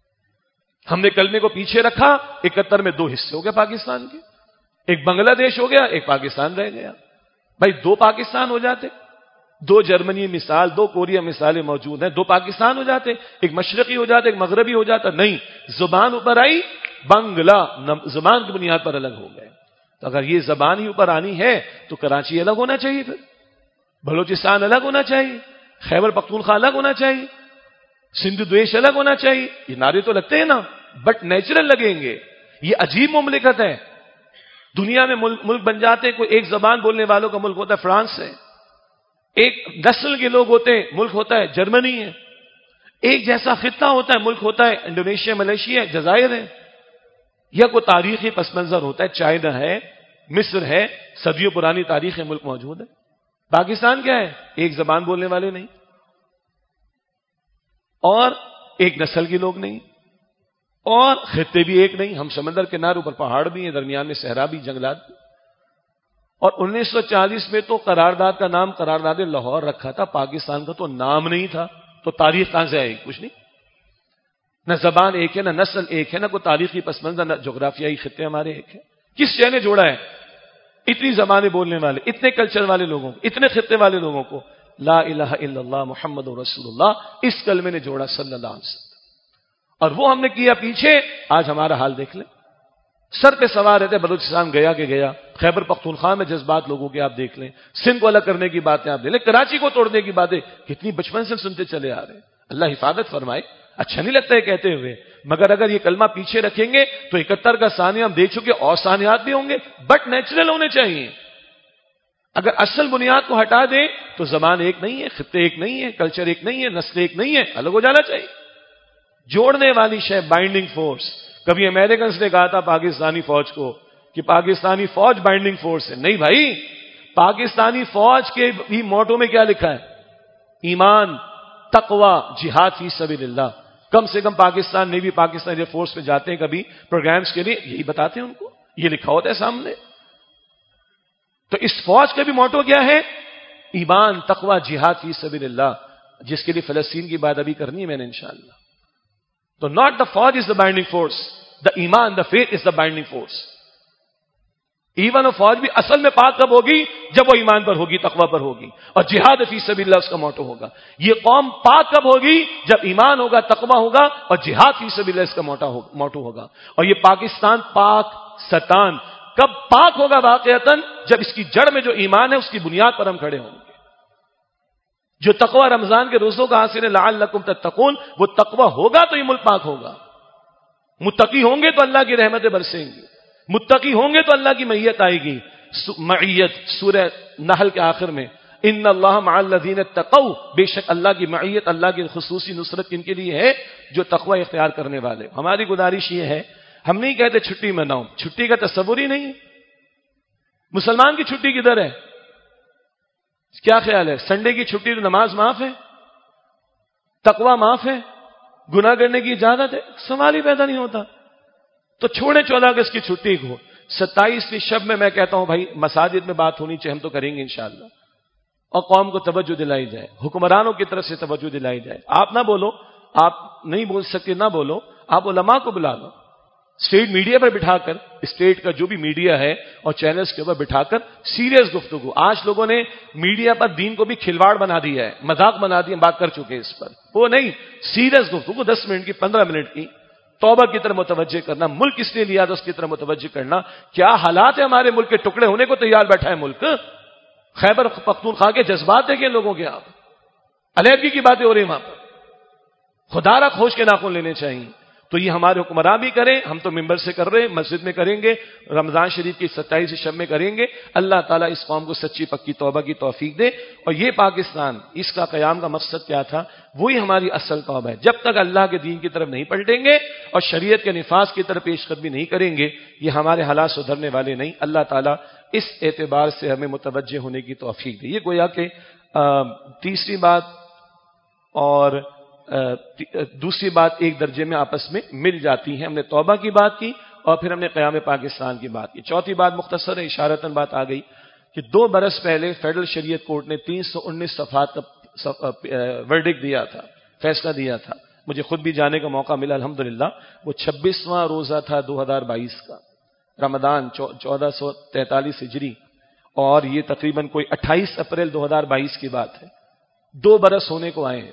ہم نے کلمے کو پیچھے رکھا، 71 میں 2 حصے ہو گئے پاکستان کے، ایک بنگلہ دیش ہو گیا، ایک پاکستان رہ گیا۔ بھائی 2 پاکستان ہو جاتے، 2 جرمنی مثال، 2 کوریا مثالیں موجود ہیں، 2 پاکستان ہو جاتے، ایک مشرقی ہو جاتا، ایک مغربی ہو جاتا، نہیں، زبان اوپر آئی، بنگلہ زبان کی بنیاد پر الگ ہو گئے۔ تو اگر یہ زبان ہی اوپر آنی ہے تو کراچی الگ ہونا چاہیے، پھر بلوچستان الگ ہونا چاہیے، خیبر پختونخوا الگ ہونا چاہیے، سندھ دویش الگ ہونا چاہیے۔ یہ نعرے تو لگتے ہیں نا، بٹ نیچرل لگیں گے۔ یہ عجیب مملکت ہے، دنیا میں ملک بن جاتے ہیں، کوئی ایک زبان بولنے والوں کا ملک ہوتا ہے فرانس ہے، ایک نسل کے لوگ ہوتے ہیں ملک ہوتا ہے جرمنی ہے، ایک جیسا خطہ ہوتا ہے ملک ہوتا ہے انڈونیشیا، ملیشیا، جزائر ہے، یا کوئی تاریخی پس منظر ہوتا ہے، چائنا ہے، مصر ہے، صدیوں پرانی تاریخ ملک موجود ہے۔ پاکستان کیا ہے؟ ایک زبان بولنے والے نہیں، اور ایک نسل کے لوگ نہیں، اور خطے بھی ایک نہیں، ہم سمندر کے کنارے، اوپر پہاڑ بھی ہیں، درمیان میں صحرا بھی، جنگلات بھی۔ اور 1940 میں تو قرارداد کا نام قرارداد لاہور رکھا تھا، پاکستان کا تو نام نہیں تھا، تو تاریخ کہاں سے آئی؟ کچھ نہیں۔ نہ زبان ایک ہے، نہ نسل ایک ہے، نہ کوئی تاریخی پس منظر، نہ جغرافیائی خطے ہمارے ایک ہیں. کس شے نے جوڑا ہے اتنی زبانیں بولنے والے، اتنے کلچر والے لوگوں کو، اتنے خطے والے لوگوں کو؟ لا الہ الا اللہ محمد رسول اللہ، اس کلمے نے جوڑا صلی اللہ علیہ وسلم. اور وہ ہم نے کیا پیچھے. آج ہمارا حال دیکھ لیں. سر پہ سوار رہتے بلوچستان گیا کہ گیا، خیبر پختونخوا میں جذبات لوگوں کے آپ دیکھ لیں، سندھ کو الگ کرنے کی باتیں آپ دیکھ لیں، کراچی کو توڑنے کی باتیں کتنی بچپن سے سنتے چلے آ رہے ہیں. اللہ حفاظت فرمائے. اچھا نہیں لگتا ہے کہتے ہوئے، مگر اگر یہ کلمہ پیچھے رکھیں گے تو 71 کا ثانیہ ہم دیکھ چکے، اور ثانیات بھی ہوں گے، بٹ نیچرل ہونے چاہیے. اگر اصل بنیاد کو ہٹا دیں تو زبان ایک نہیں ہے، خطے ایک نہیں ہے، کلچر ایک نہیں ہے، نسل ایک نہیں ہے، الگ ہو جانا چاہیے. جوڑنے والی شے بائنڈنگ فورس. کبھی امریکنز نے کہا تھا پاکستانی فوج کو کہ پاکستانی فوج بائنڈنگ فورس ہے. نہیں بھائی، پاکستانی فوج کے بھی موٹو میں کیا لکھا ہے؟ ایمان، تقوی، جہاد فی سبیل اللہ. کم سے کم Pakistan navy, Pakistan air force میں جاتے ہیں کبھی پروگرامز کے لیے، یہی بتاتے ہیں ان کو، یہ لکھا ہوتا ہے سامنے. تو اس فوج کا بھی موٹو کیا ہے؟ ایمان، تقوی، جہاد فی سبیل اللہ، جس کے لیے فلسطین کی بات ابھی کرنی ہے میں نے انشاءاللہ. تو not the فوج is the binding force, the ایمان, the faith is the binding force. Even اور فوج بھی اصل میں پاک کب ہوگی؟ جب وہ ایمان پر ہوگی، تقوی پر ہوگی، اور جہاد فی سبیل اللہ اس کا موٹو ہوگا. یہ قوم پاک کب ہوگی؟ جب ایمان ہوگا، تقوی ہوگا، اور جہاد فی سبیل اللہ اس کا موٹو ہوگا. اور یہ پاکستان پاک ستان کب پاک ہوگا واقعتاً؟ جب اس کی جڑ میں جو ایمان ہے اس کی بنیاد پر ہم کھڑے ہوں گے. جو تقوی رمضان کے روزوں کا حاصل ہے لعلکم تتقون، وہ تقوی ہوگا تو یہ ملک پاک ہوگا. متقی ہوں گے تو اللہ کی رحمتیں برسیں گی، متقی ہوں گے تو اللہ کی معیت آئے گی. معیت سورہ نحل کے آخر میں، ان اللہ مع الذین اتقوا، بے شک اللہ کی معیت، اللہ کی خصوصی نصرت کن کے لیے ہے؟ جو تقوی اختیار کرنے والے. ہماری گزارش یہ ہے، ہم نہیں کہتے چھٹی مناؤ، چھٹی کا تصور ہی نہیں. مسلمان کی چھٹی کدھر ہے؟ کیا خیال ہے؟ سنڈے کی چھٹی تو نماز معاف ہے، تقوی معاف ہے، گناہ کرنے کی اجازت ہے؟ سوال ہی پیدا نہیں ہوتا. تو چھوڑیں 14 اگست کی چھٹی کو. 27ویں شب میں کہتا ہوں بھائی مساجد میں بات ہونی چاہیے، ہم تو کریں گے انشاءاللہ. اور قوم کو توجہ دلائی جائے، حکمرانوں کی طرف سے توجہ دلائی جائے. آپ نہ بولو، آپ نہیں بول سکتے نہ بولو، آپ علماء کو بلا لو. اسٹیٹ میڈیا پر بٹھا کر، اسٹیٹ کا جو بھی میڈیا ہے اور چینلز کے اوپر بٹھا کر سیریس گفتگو. آج لوگوں نے میڈیا پر دین کو بھی کھلواڑ بنا دیا ہے، مذاق بنا دیا، بات کر چکے اس پر. وہ نہیں، سیریس گفتگو 10 منٹ کی، 15 منٹ کی، توبہ کی طرف متوجہ کرنا. ملک اس لیے لیا تھا اس کی طرف متوجہ کرنا. کیا حالات ہے ہمارے ملک کے؟ ٹکڑے ہونے کو تیار بیٹھا ہے ملک. خیبر پختونخوا کے جذبات دیکھیں لوگوں کے. آپ علیحدگی کی باتیں ہو رہی ہیں وہاں پر. خدا را کھوج کے ناخن لینے چاہیے. تو یہ ہمارے حکمران بھی کریں، ہم تو ممبر سے کر رہے ہیں، مسجد میں کریں گے، رمضان شریف کی 27 شب میں کریں گے. اللہ تعالیٰ اس قوم کو سچی پکی توبہ کی توفیق دے. اور یہ پاکستان، اس کا قیام کا مقصد کیا تھا؟ وہی ہماری اصل توبہ ہے. جب تک اللہ کے دین کی طرف نہیں پلٹیں گے اور شریعت کے نفاذ کی طرف پیش قدمی نہیں کریں گے، یہ ہمارے حالات سدھرنے والے نہیں. اللہ تعالیٰ اس اعتبار سے ہمیں متوجہ ہونے کی توفیق دے. یہ گویا کہ تیسری بات اور دوسری بات ایک درجے میں آپس میں مل جاتی ہیں. ہم نے توبہ کی بات کی اور پھر ہم نے قیام پاکستان کی بات کی. چوتھی بات مختصر ہے، اشارتاً بات آ گئی کہ 2 برس پہلے فیڈرل شریعت کورٹ نے 319 صفحات کا ورڈکٹ دیا تھا، فیصلہ دیا تھا. مجھے خود بھی جانے کا موقع ملا الحمدللہ. وہ 26واں روزہ تھا 2022 کا، رمضان 1443 ہجری، اور یہ تقریباً کوئی 28 اپریل 2022 کی بات ہے. 2 برس ہونے کو آئے ہیں،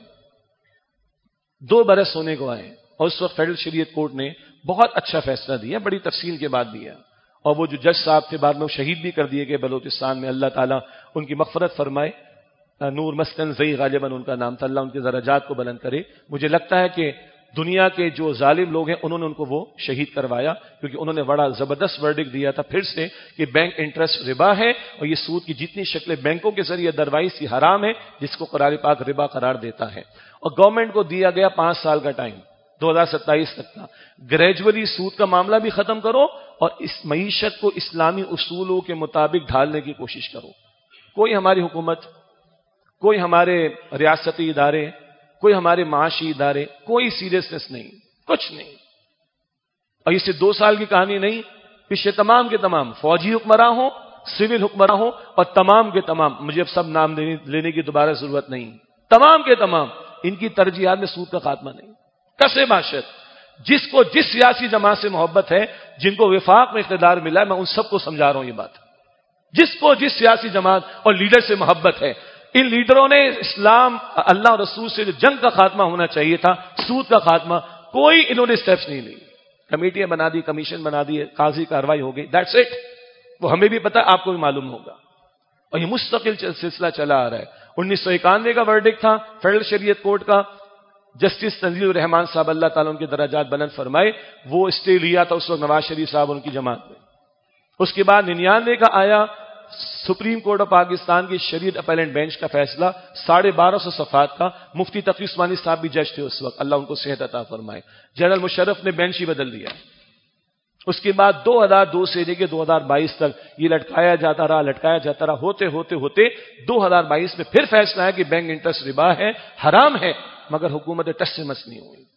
2 برس ہونے کو آئے. اور اس وقت فیڈرل شریعت کورٹ نے بہت اچھا فیصلہ دیا، بڑی تفصیل کے بعد دیا. اور وہ جو جج صاحب تھے بعد میں وہ شہید بھی کر دیے گئے بلوچستان میں. اللہ تعالیٰ ان کی مغفرت فرمائے. نور مسکن زئی غالباً ان کا نام تھا. اللہ ان کے درجات کو بلند کرے. مجھے لگتا ہے کہ دنیا کے جو ظالم لوگ ہیں انہوں نے ان کو وہ شہید کروایا، کیونکہ انہوں نے بڑا زبردست ورڈکٹ دیا تھا پھر سے کہ بینک انٹرسٹ ربا ہے، اور یہ سود کی جتنی شکلیں بینکوں کے ذریعے دروائز یہ حرام ہے، جس کو قرآن پاک ربا قرار دیتا ہے. اور گورنمنٹ کو دیا گیا 5 سال کا ٹائم 2027 تک کا. گریجولی سود کا معاملہ بھی ختم کرو اور اس معیشت کو اسلامی اصولوں کے مطابق ڈھالنے کی کوشش کرو. کوئی ہماری حکومت، کوئی ہمارے ریاستی ادارے، کوئی ہمارے معاشی ادارے، کوئی سیریسنس نہیں، کچھ نہیں. اور یہ صرف 2 سال کی کہانی نہیں، پچھلے تمام کے تمام فوجی حکمراں ہوں، سول حکمراں ہوں، اور تمام کے تمام، مجھے اب سب نام لینے کی دوبارہ ضرورت نہیں، تمام کے تمام ان کی ترجیحات میں سود کا خاتمہ نہیں. کسے باشد جس کو جس سیاسی جماعت سے محبت ہے، جن کو وفاق میں اقتدار ملا ہے، میں ان سب کو سمجھا رہا ہوں یہ بات، جس کو جس سیاسی جماعت اور لیڈر سے محبت ہے، ان لیڈروں نے اسلام، اللہ اور رسول سے جو جنگ کا خاتمہ ہونا چاہیے تھا، سود کا خاتمہ، کوئی انہوں نے سٹیپس نہیں لی. کمیٹیاں بنا دی، کمیشن بنا دی، قاضی کارروائی ہو گئی، دیٹس اٹ. وہ ہمیں بھی پتا، آپ کو بھی معلوم ہوگا. اور یہ مستقل سلسلہ چلا آ رہا ہے. 1991 کا ورڈکٹ تھا فیڈرل شریعت کورٹ کا، جسٹس تنزیل الرحمان صاحب اللہ تعالیٰ ان کے درجات بلند فرمائے، وہ اسٹے لیا تھا اس وقت نواز شریف صاحب ان کی جماعت میں. اس کے بعد 99 کا آیا سپریم کورٹ آف پاکستان کی شریعت اپیلنٹ بینچ کا فیصلہ 1250 صفحات کا. مفتی تقی عثمانی صاحب بھی جج تھے اس وقت، اللہ ان کو صحت عطا فرمائے. جنرل مشرف نے بینچ ہی بدل دیا. اس کے بعد 2002 سے لے کے 2022 تک یہ لٹکایا جاتا رہا، ہوتے 2022 میں پھر فیصلہ ہے کہ بینک انٹرسٹ ربا ہے، حرام ہے، مگر حکومت ٹس سے مس نہیں ہوئی.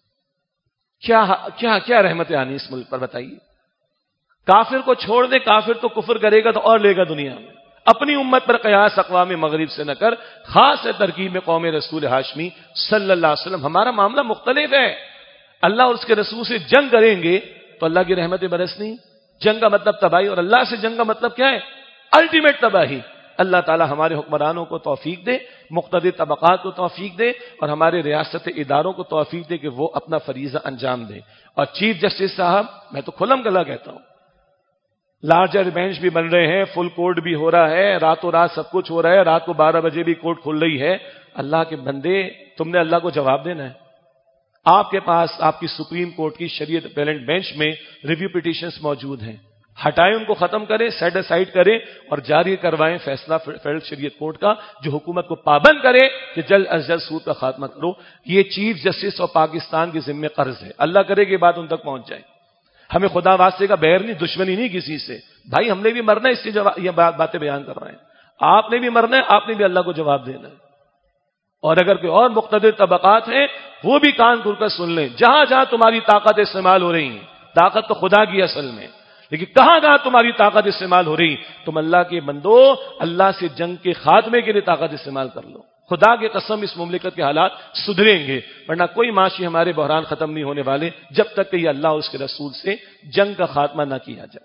کیا رحمت آنی اس ملک پر بتائیے. کافر کو چھوڑ دے، کافر تو کفر کرے گا تو اور لے گا دنیا میں. اپنی امت پر قیاس اقوام مغرب سے نہ کر، خاص ترکیب میں قوم رسول ہاشمی صلی اللہ علیہ وسلم. ہمارا معاملہ مختلف ہے. اللہ اور اس کے رسول سے جنگ کریں گے تو اللہ کی رحمتیں برسنی. جنگ کا مطلب تباہی، اور اللہ سے جنگ کا مطلب کیا ہے؟ الٹیمیٹ تباہی. اللہ تعالی ہمارے حکمرانوں کو توفیق دے، مقتدر طبقات کو توفیق دے، اور ہمارے ریاست اداروں کو توفیق دے کہ وہ اپنا فریضہ انجام دے. اور چیف جسٹس صاحب، میں تو کھلم کھلا کہتا ہوں، لارجر بینچ بھی بن رہے ہیں، فل کورٹ بھی ہو رہا ہے، راتوں رات سب کچھ ہو رہا ہے، رات کو 12 بجے بھی کورٹ کھل رہی ہے. اللہ کے بندے، تم نے اللہ کو جواب دینا ہے. آپ کے پاس آپ کی سپریم کورٹ کی شریعت اپیلنٹ بینچ میں ریویو پٹیشنز موجود ہیں. ہٹائیں، ان کو ختم کریں، سیٹ اسائڈ کریں اور جاری کروائیں فیصلہ فیڈرل شریعت کورٹ کا، جو حکومت کو پابند کرے کہ جلد از جلد سود کا خاتمہ کرو. یہ چیف جسٹس آف پاکستان کے ذمہ قرض ہے. اللہ کرے کہ بات ان تک پہنچ جائے. ہمیں خدا واسطے کا بیر نہیں، دشمنی نہیں کسی سے. بھائی ہم نے بھی مرنا ہے، اس سے یہ باتیں بیان کر رہے ہیں. آپ نے بھی مرنا ہے، آپ نے بھی اللہ کو جواب دینا ہے. اور اگر کوئی اور مقتدر طبقات ہیں، وہ بھی کان کھول کر سن لیں. جہاں جہاں تمہاری طاقت استعمال ہو رہی ہیں، طاقت تو خدا کی اصل میں، لیکن کہاں جہاں تمہاری طاقت استعمال ہو رہی، تم اللہ کے بندو اللہ سے جنگ کے خاتمے کے لیے طاقت استعمال کر لو. خدا کی قسم اس مملکت کے حالات سدھریں گے، ورنہ کوئی معاشی ہمارے بحران ختم نہیں ہونے والے جب تک کہ یہ اللہ اور اس کے رسول سے جنگ کا خاتمہ نہ کیا جائے.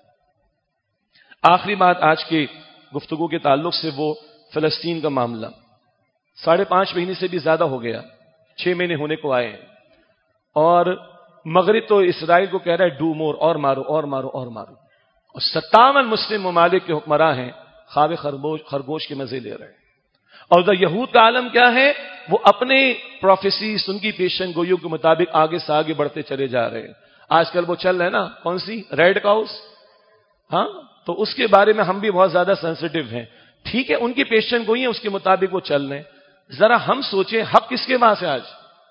آخری بات آج کے گفتگو کے تعلق سے وہ فلسطین کا معاملہ. 5.5 مہینے سے بھی زیادہ ہو گیا، 6 مہینے ہونے کو آئے ہیں، اور مغرب تو اسرائیل کو کہہ رہا ہے ڈو مور، اور مارو اور مارو اور مارو. اور 57 مسلم ممالک کے حکمراں ہیں، خواب خرگوش کے مزے لے رہے ہیں. اور ادھر یہود کا عالم کیا ہے؟ وہ اپنے پروفیسیز، ان کی پیشن گوئیوں کے مطابق آگے سے آگے بڑھتے چلے جا رہے ہیں. آج کل وہ چل رہے ہیں نا، کون سی ریڈ کاؤس، ہاں، تو اس کے بارے میں ہم بھی بہت زیادہ سینسٹیو ہیں. ٹھیک ہے، ان کی پیشن گوئی ہیں، اس کے مطابق وہ چل رہے ہیں. ذرا ہم سوچیں، حق کس کے پاس ہے آج؟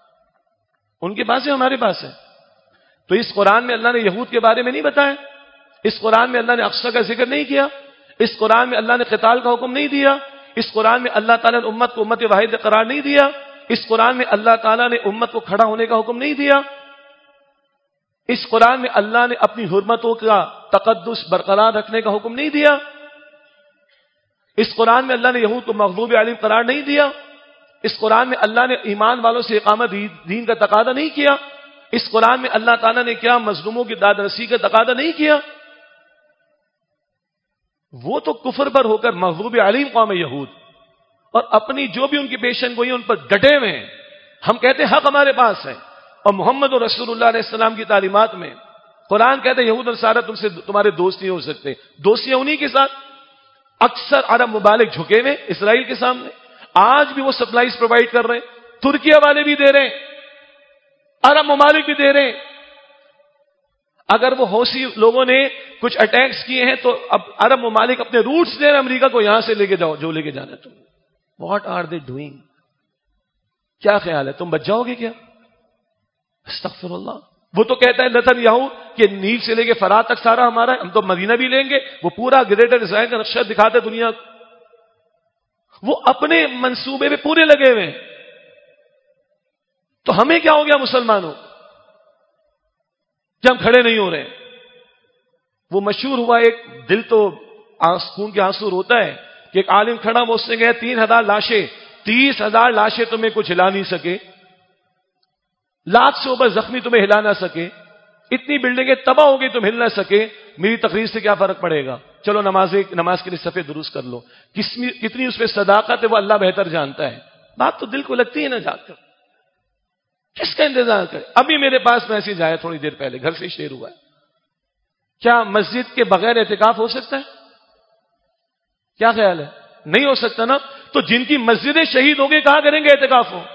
ان کے پاس ہے، ہمارے پاس ہے. تو اس قرآن میں اللہ نے یہود کے بارے میں نہیں بتایا، اس قرآن میں اللہ نے اقصی کا ذکر نہیں کیا، اس قرآن میں اللہ نے قتال کا حکم نہیں دیا، اس قرآن میں اللہ تعالیٰ نے امت کو امت واحد قرار نہیں دیا، اس قرآن میں اللہ تعالیٰ نے امت کو کھڑا ہونے کا حکم نہیں دیا، اس قرآن میں اللہ نے اپنی حرمتوں کا تقدس برقرار رکھنے کا حکم نہیں دیا، اس قرآن میں اللہ نے یہود کو مغضوب علیہم قرار نہیں دیا، اس قرآن میں اللہ نے ایمان والوں سے اقامت دین کا تقاضا نہیں کیا، اس قرآن میں اللہ تعالیٰ نے کیا مظلوموں کی داد رسی کا تقاضا نہیں کیا. وہ تو کفر پر ہو کر مغضوب علیہم قوم یہود، اور اپنی جو بھی ان کی پیشن گوئی ان پر ڈٹے ہوئے ہیں. ہم کہتے ہیں حق ہمارے پاس ہے، اور محمد رسول اللہ علیہ السلام کی تعلیمات میں قرآن کہتے ہیں یہود اور نصارہ تم سے تمہارے دوست نہیں ہو سکتے. دوستیاں انہی کے ساتھ. اکثر عرب ممالک جھکے ہوئے اسرائیل کے سامنے، آج بھی وہ سپلائیز پرووائڈ کر رہے ہیں، ترکیہ والے بھی دے رہے ہیں، عرب ممالک بھی دے رہے ہیں. اگر وہ حوثی لوگوں نے کچھ اٹیکس کیے ہیں تو اب عرب ممالک اپنے روٹس دے رہے ہیں، امریکہ کو یہاں سے لے کے جاؤ جو لے کے جانا ہے تم. What are they doing? کیا خیال ہے، تم بچ جاؤ گے کیا؟ استغفر اللہ. وہ تو کہتا ہے نتن یاہو کہ نیل سے لے کے فرات تک سارا ہمارا ہے، ہم تو مدینہ بھی لیں گے. وہ پورا گریٹر اسرائیل کا نقشہ دکھاتے دنیا کو. وہ اپنے منصوبے پہ پورے لگے ہوئے ہیں. تو ہمیں کیا ہو گیا مسلمانوں کہ ہم کھڑے نہیں ہو رہے؟ وہ مشہور ہوا ایک، دل تو خون کے آنسو روتا ہے کہ ایک عالم کھڑا، وہ اس نے کہا 3,000 لاشیں، 30,000 لاشیں تمہیں کچھ ہلا نہیں سکے، لاکھ سے اوپر زخمی تمہیں ہلا نہ سکے، اتنی بلڈنگیں تباہ ہو گئی تم ہل نہ سکے، میری تقریر سے کیا فرق پڑے گا؟ چلو نماز کے لیے صفیں درست کر لو، کتنی اس پہ صداقت ہے وہ اللہ بہتر جانتا ہے۔ بات تو دل کو لگتی ہے نا جا کر، کس کا انتظار کرے؟ ابھی میرے پاس میسج آیا تھوڑی دیر پہلے، گھر سے شیئر ہوا ہے، کیا مسجد کے بغیر اعتکاف ہو سکتا ہے؟ کیا خیال ہے؟ نہیں ہو سکتا نا؟ تو جن کی مسجدیں شہید ہو گئی کہاں کریں گے اعتکاف ہو؟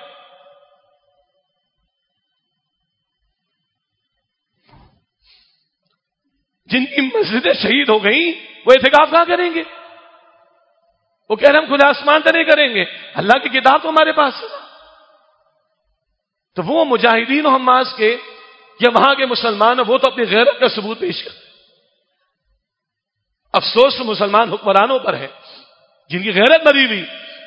جن کی مسجدیں شہید ہو گئیں وہ اعتکاف کہاں کریں گے؟ وہ کہہ رہے ہم کھلے آسمان سے نہیں کریں گے، اللہ کی کتاب تو ہمارے پاس ہے۔ تو وہ مجاہدین و حماس کے یا وہاں کے مسلمان وہ تو اپنی غیرت کا ثبوت پیش کرتے۔ افسوس مسلمان حکمرانوں پر ہے جن کی غیرت مری ہوئی،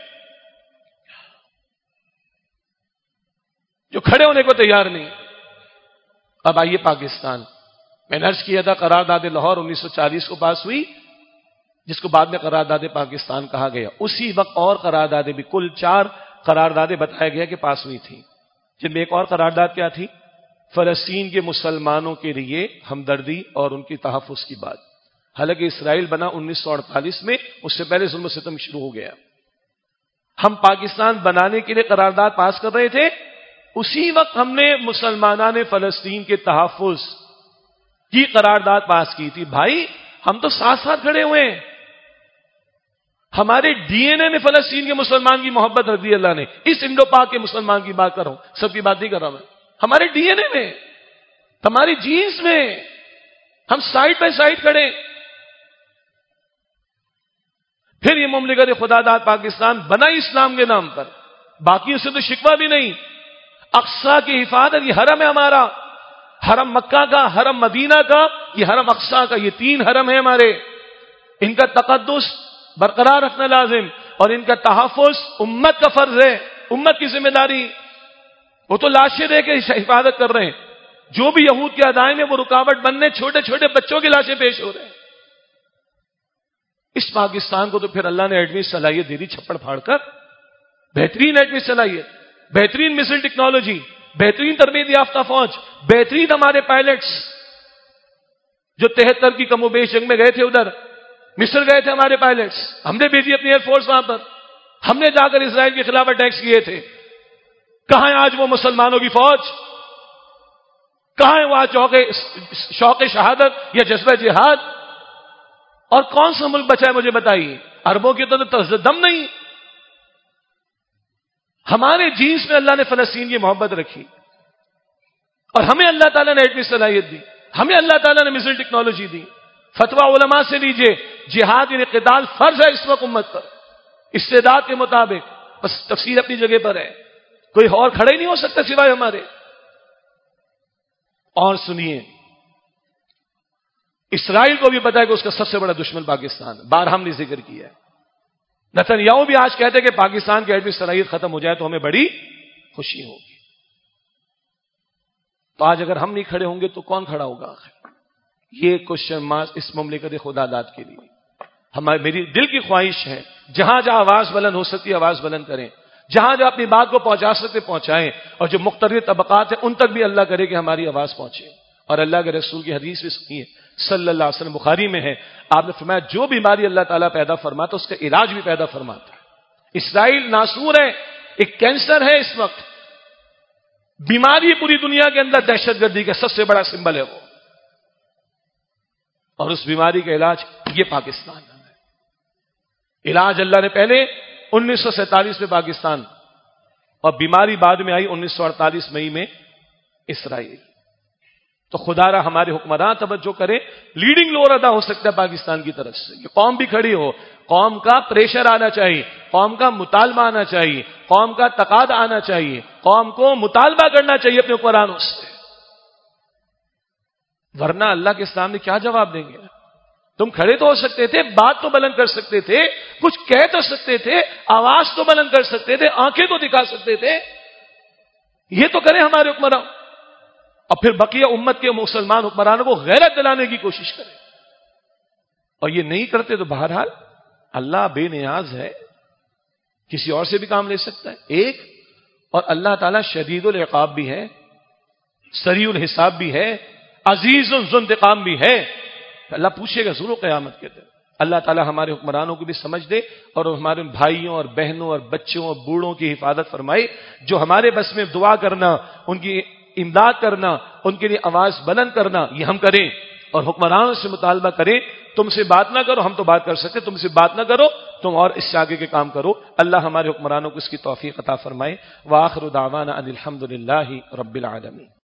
جو کھڑے ہونے کو تیار نہیں۔ اب آئیے پاکستان، میں نے عرض کیا تھا قرارداد لاہور 1940 کو پاس ہوئی، جس کو بعد میں قرارداد پاکستان کہا گیا۔ اسی وقت اور قراردادیں بھی، کل 4 قراردادیں بتایا گیا کہ پاس ہوئی تھیں، جن میں ایک اور قرارداد کیا تھی؟ فلسطین کے مسلمانوں کے لیے ہمدردی اور ان کی تحفظ کی بات۔ حالانکہ اسرائیل بنا 1948 میں، اس سے پہلے ظلم و ستم شروع ہو گیا۔ ہم پاکستان بنانے کے لیے قرارداد پاس کر رہے تھے، اسی وقت ہم نے مسلمانان فلسطین کے تحفظ کی قرارداد پاس کی تھی۔ بھائی ہم تو ساتھ ساتھ کھڑے ہوئے ہیں، ہمارے ڈی این اے میں فلسطین کے مسلمان کی محبت رضی اللہ نے، اس انڈو پاک کے مسلمان کی بات کر رہا ہوں، سب کی بات نہیں کر رہا میں، ہمارے ڈی این اے میں، ہماری جینز میں، ہم سائڈ بائی سائڈ کھڑے۔ پھر یہ مملکت خدا داد پاکستان بنا اسلام کے نام پر، باقیوں سے تو شکوہ بھی نہیں۔ اقصی کی حفاظت، یہ حرم ہے ہمارا، حرم مکہ کا، حرم مدینہ کا، یہ حرم اقصی کا، یہ 3 حرم ہیں ہمارے، ان کا تقدس برقرار رکھنا لازم، اور ان کا تحفظ امت کا فرض ہے، امت کی ذمہ داری۔ وہ تو لاشیں دے کے حفاظت کر رہے ہیں، جو بھی یہود کے ادائیں میں وہ رکاوٹ بننے، چھوٹے چھوٹے بچوں کی لاشیں پیش ہو رہے ہیں۔ اس پاکستان کو تو پھر اللہ نے ایٹمی صلاحیت دے دی چھپڑ پھاڑ کر، بہترین ایٹمی صلاحیت، بہترین میزائل ٹیکنالوجی، بہترین تربیت یافتہ فوج، بہترین ہمارے پائلٹس جو 73 کی کم و بیش جنگ میں گئے تھے، ادھر مصر گئے تھے ہمارے پائلٹس، ہم نے بھیجی اپنی ایئر فورس وہاں پر، ہم نے جا کر اسرائیل کے خلاف اٹیکس کیے تھے۔ کہاں ہے آج وہ مسلمانوں کی فوج؟ کہاں ہے وہ آج شوق شہادت یا جذبہ جہاد؟ اور کون سا ملک بچا ہے مجھے بتائیے؟ عربوں کی تو دم نہیں۔ ہمارے جینس میں اللہ نے فلسطین کی محبت رکھی، اور ہمیں اللہ تعالیٰ نے ایٹمی صلاحیت دی، ہمیں اللہ تعالیٰ نے میزائل ٹیکنالوجی دی۔ فتویٰ علماء سے لیجئے، جہاد یعنی قتال فرض ہے اس وقت امت پر، استعداد کے مطابق، بس تفصیل اپنی جگہ پر ہے، کوئی اور کھڑے نہیں ہو سکتا سوائے ہمارے۔ اور سنیے، اسرائیل کو بھی پتا ہے کہ اس کا سب سے بڑا دشمن پاکستان ہے، بار ہم نے ذکر کیا ہے۔ نتنیاہو بھی آج کہتے ہیں کہ پاکستان کی ایٹمی صلاحیت ختم ہو جائے تو ہمیں بڑی خوشی ہوگی۔ تو آج اگر ہم نہیں کھڑے ہوں گے تو کون کھڑا ہوگا آخر؟ یہ کوشچن مارک اس مملکت خدا داد کے لیے میری دل کی خواہش ہے، جہاں جہاں آواز بلند ہو سکتی ہے آواز بلند کریں، جہاں جہاں اپنی بات کو پہنچا سکتے پہنچائیں، اور جو مختلف طبقات ہیں ان تک بھی اللہ کرے کہ ہماری آواز پہنچے۔ اور اللہ کے رسول کی حدیث بھی سنیے، صلی اللہ علیہ وسلم، بخاری میں ہے، آپ نے فرمایا جو بیماری اللہ تعالیٰ پیدا فرماتا اس کا علاج بھی پیدا فرماتا ہے۔ اسرائیل ناسور ہے، ایک کینسر ہے اس وقت، بیماری پوری دنیا کے اندر دہشت گردی کا سب سے بڑا سمبل ہے وہ، اور اس بیماری کا علاج یہ پاکستان ہے۔ علاج اللہ نے پہلے 1947 میں پاکستان، اور بیماری بعد میں آئی 1948 مئی میں اسرائیل۔ تو خدا را ہمارے حکمران توجہ کریں، لیڈنگ رول ادا ہو سکتا ہے پاکستان کی طرف سے، کہ قوم بھی کھڑی ہو، قوم کا پریشر آنا چاہیے، قوم کا مطالبہ آنا چاہیے، قوم کا تقاضا آنا چاہیے، قوم کو مطالبہ کرنا چاہیے اپنے حکمرانوں سے، ورنہ اللہ کے سامنے کیا جواب دیں گے؟ تم کھڑے تو ہو سکتے تھے، بات تو بلند کر سکتے تھے، کچھ کہہ تو سکتے تھے، آواز تو بلند کر سکتے تھے، آنکھیں تو دکھا سکتے تھے، یہ تو کریں ہمارے حکمران، اور پھر بقیہ امت کے مسلمان حکمرانوں کو غیرت دلانے کی کوشش کریں۔ اور یہ نہیں کرتے تو بہرحال اللہ بے نیاز ہے، کسی اور سے بھی کام لے سکتا ہے ایک، اور اللہ تعالیٰ شدید العقاب بھی ہے، سریع الحساب بھی ہے، عزیز ذو انتقام بھی ہے، اللہ پوچھے گا ضرور قیامت کے دن۔ اللہ تعالی ہمارے حکمرانوں کو بھی سمجھ دے اور ہمارے بھائیوں اور بہنوں اور بچوں اور بوڑھوں کی حفاظت فرمائے۔ جو ہمارے بس میں دعا کرنا، ان کی امداد کرنا، ان کے لیے آواز بلند کرنا، یہ ہم کریں اور حکمرانوں سے مطالبہ کریں، تم سے بات نہ کرو، ہم تو بات کر سکتے، تم سے بات نہ کرو، تم اور اس سے آگے کے کام کرو۔ اللہ ہمارے حکمرانوں کو اس کی توفیق عطا فرمائے۔ وآخر دعوانا ان الحمد للہ رب العالمین۔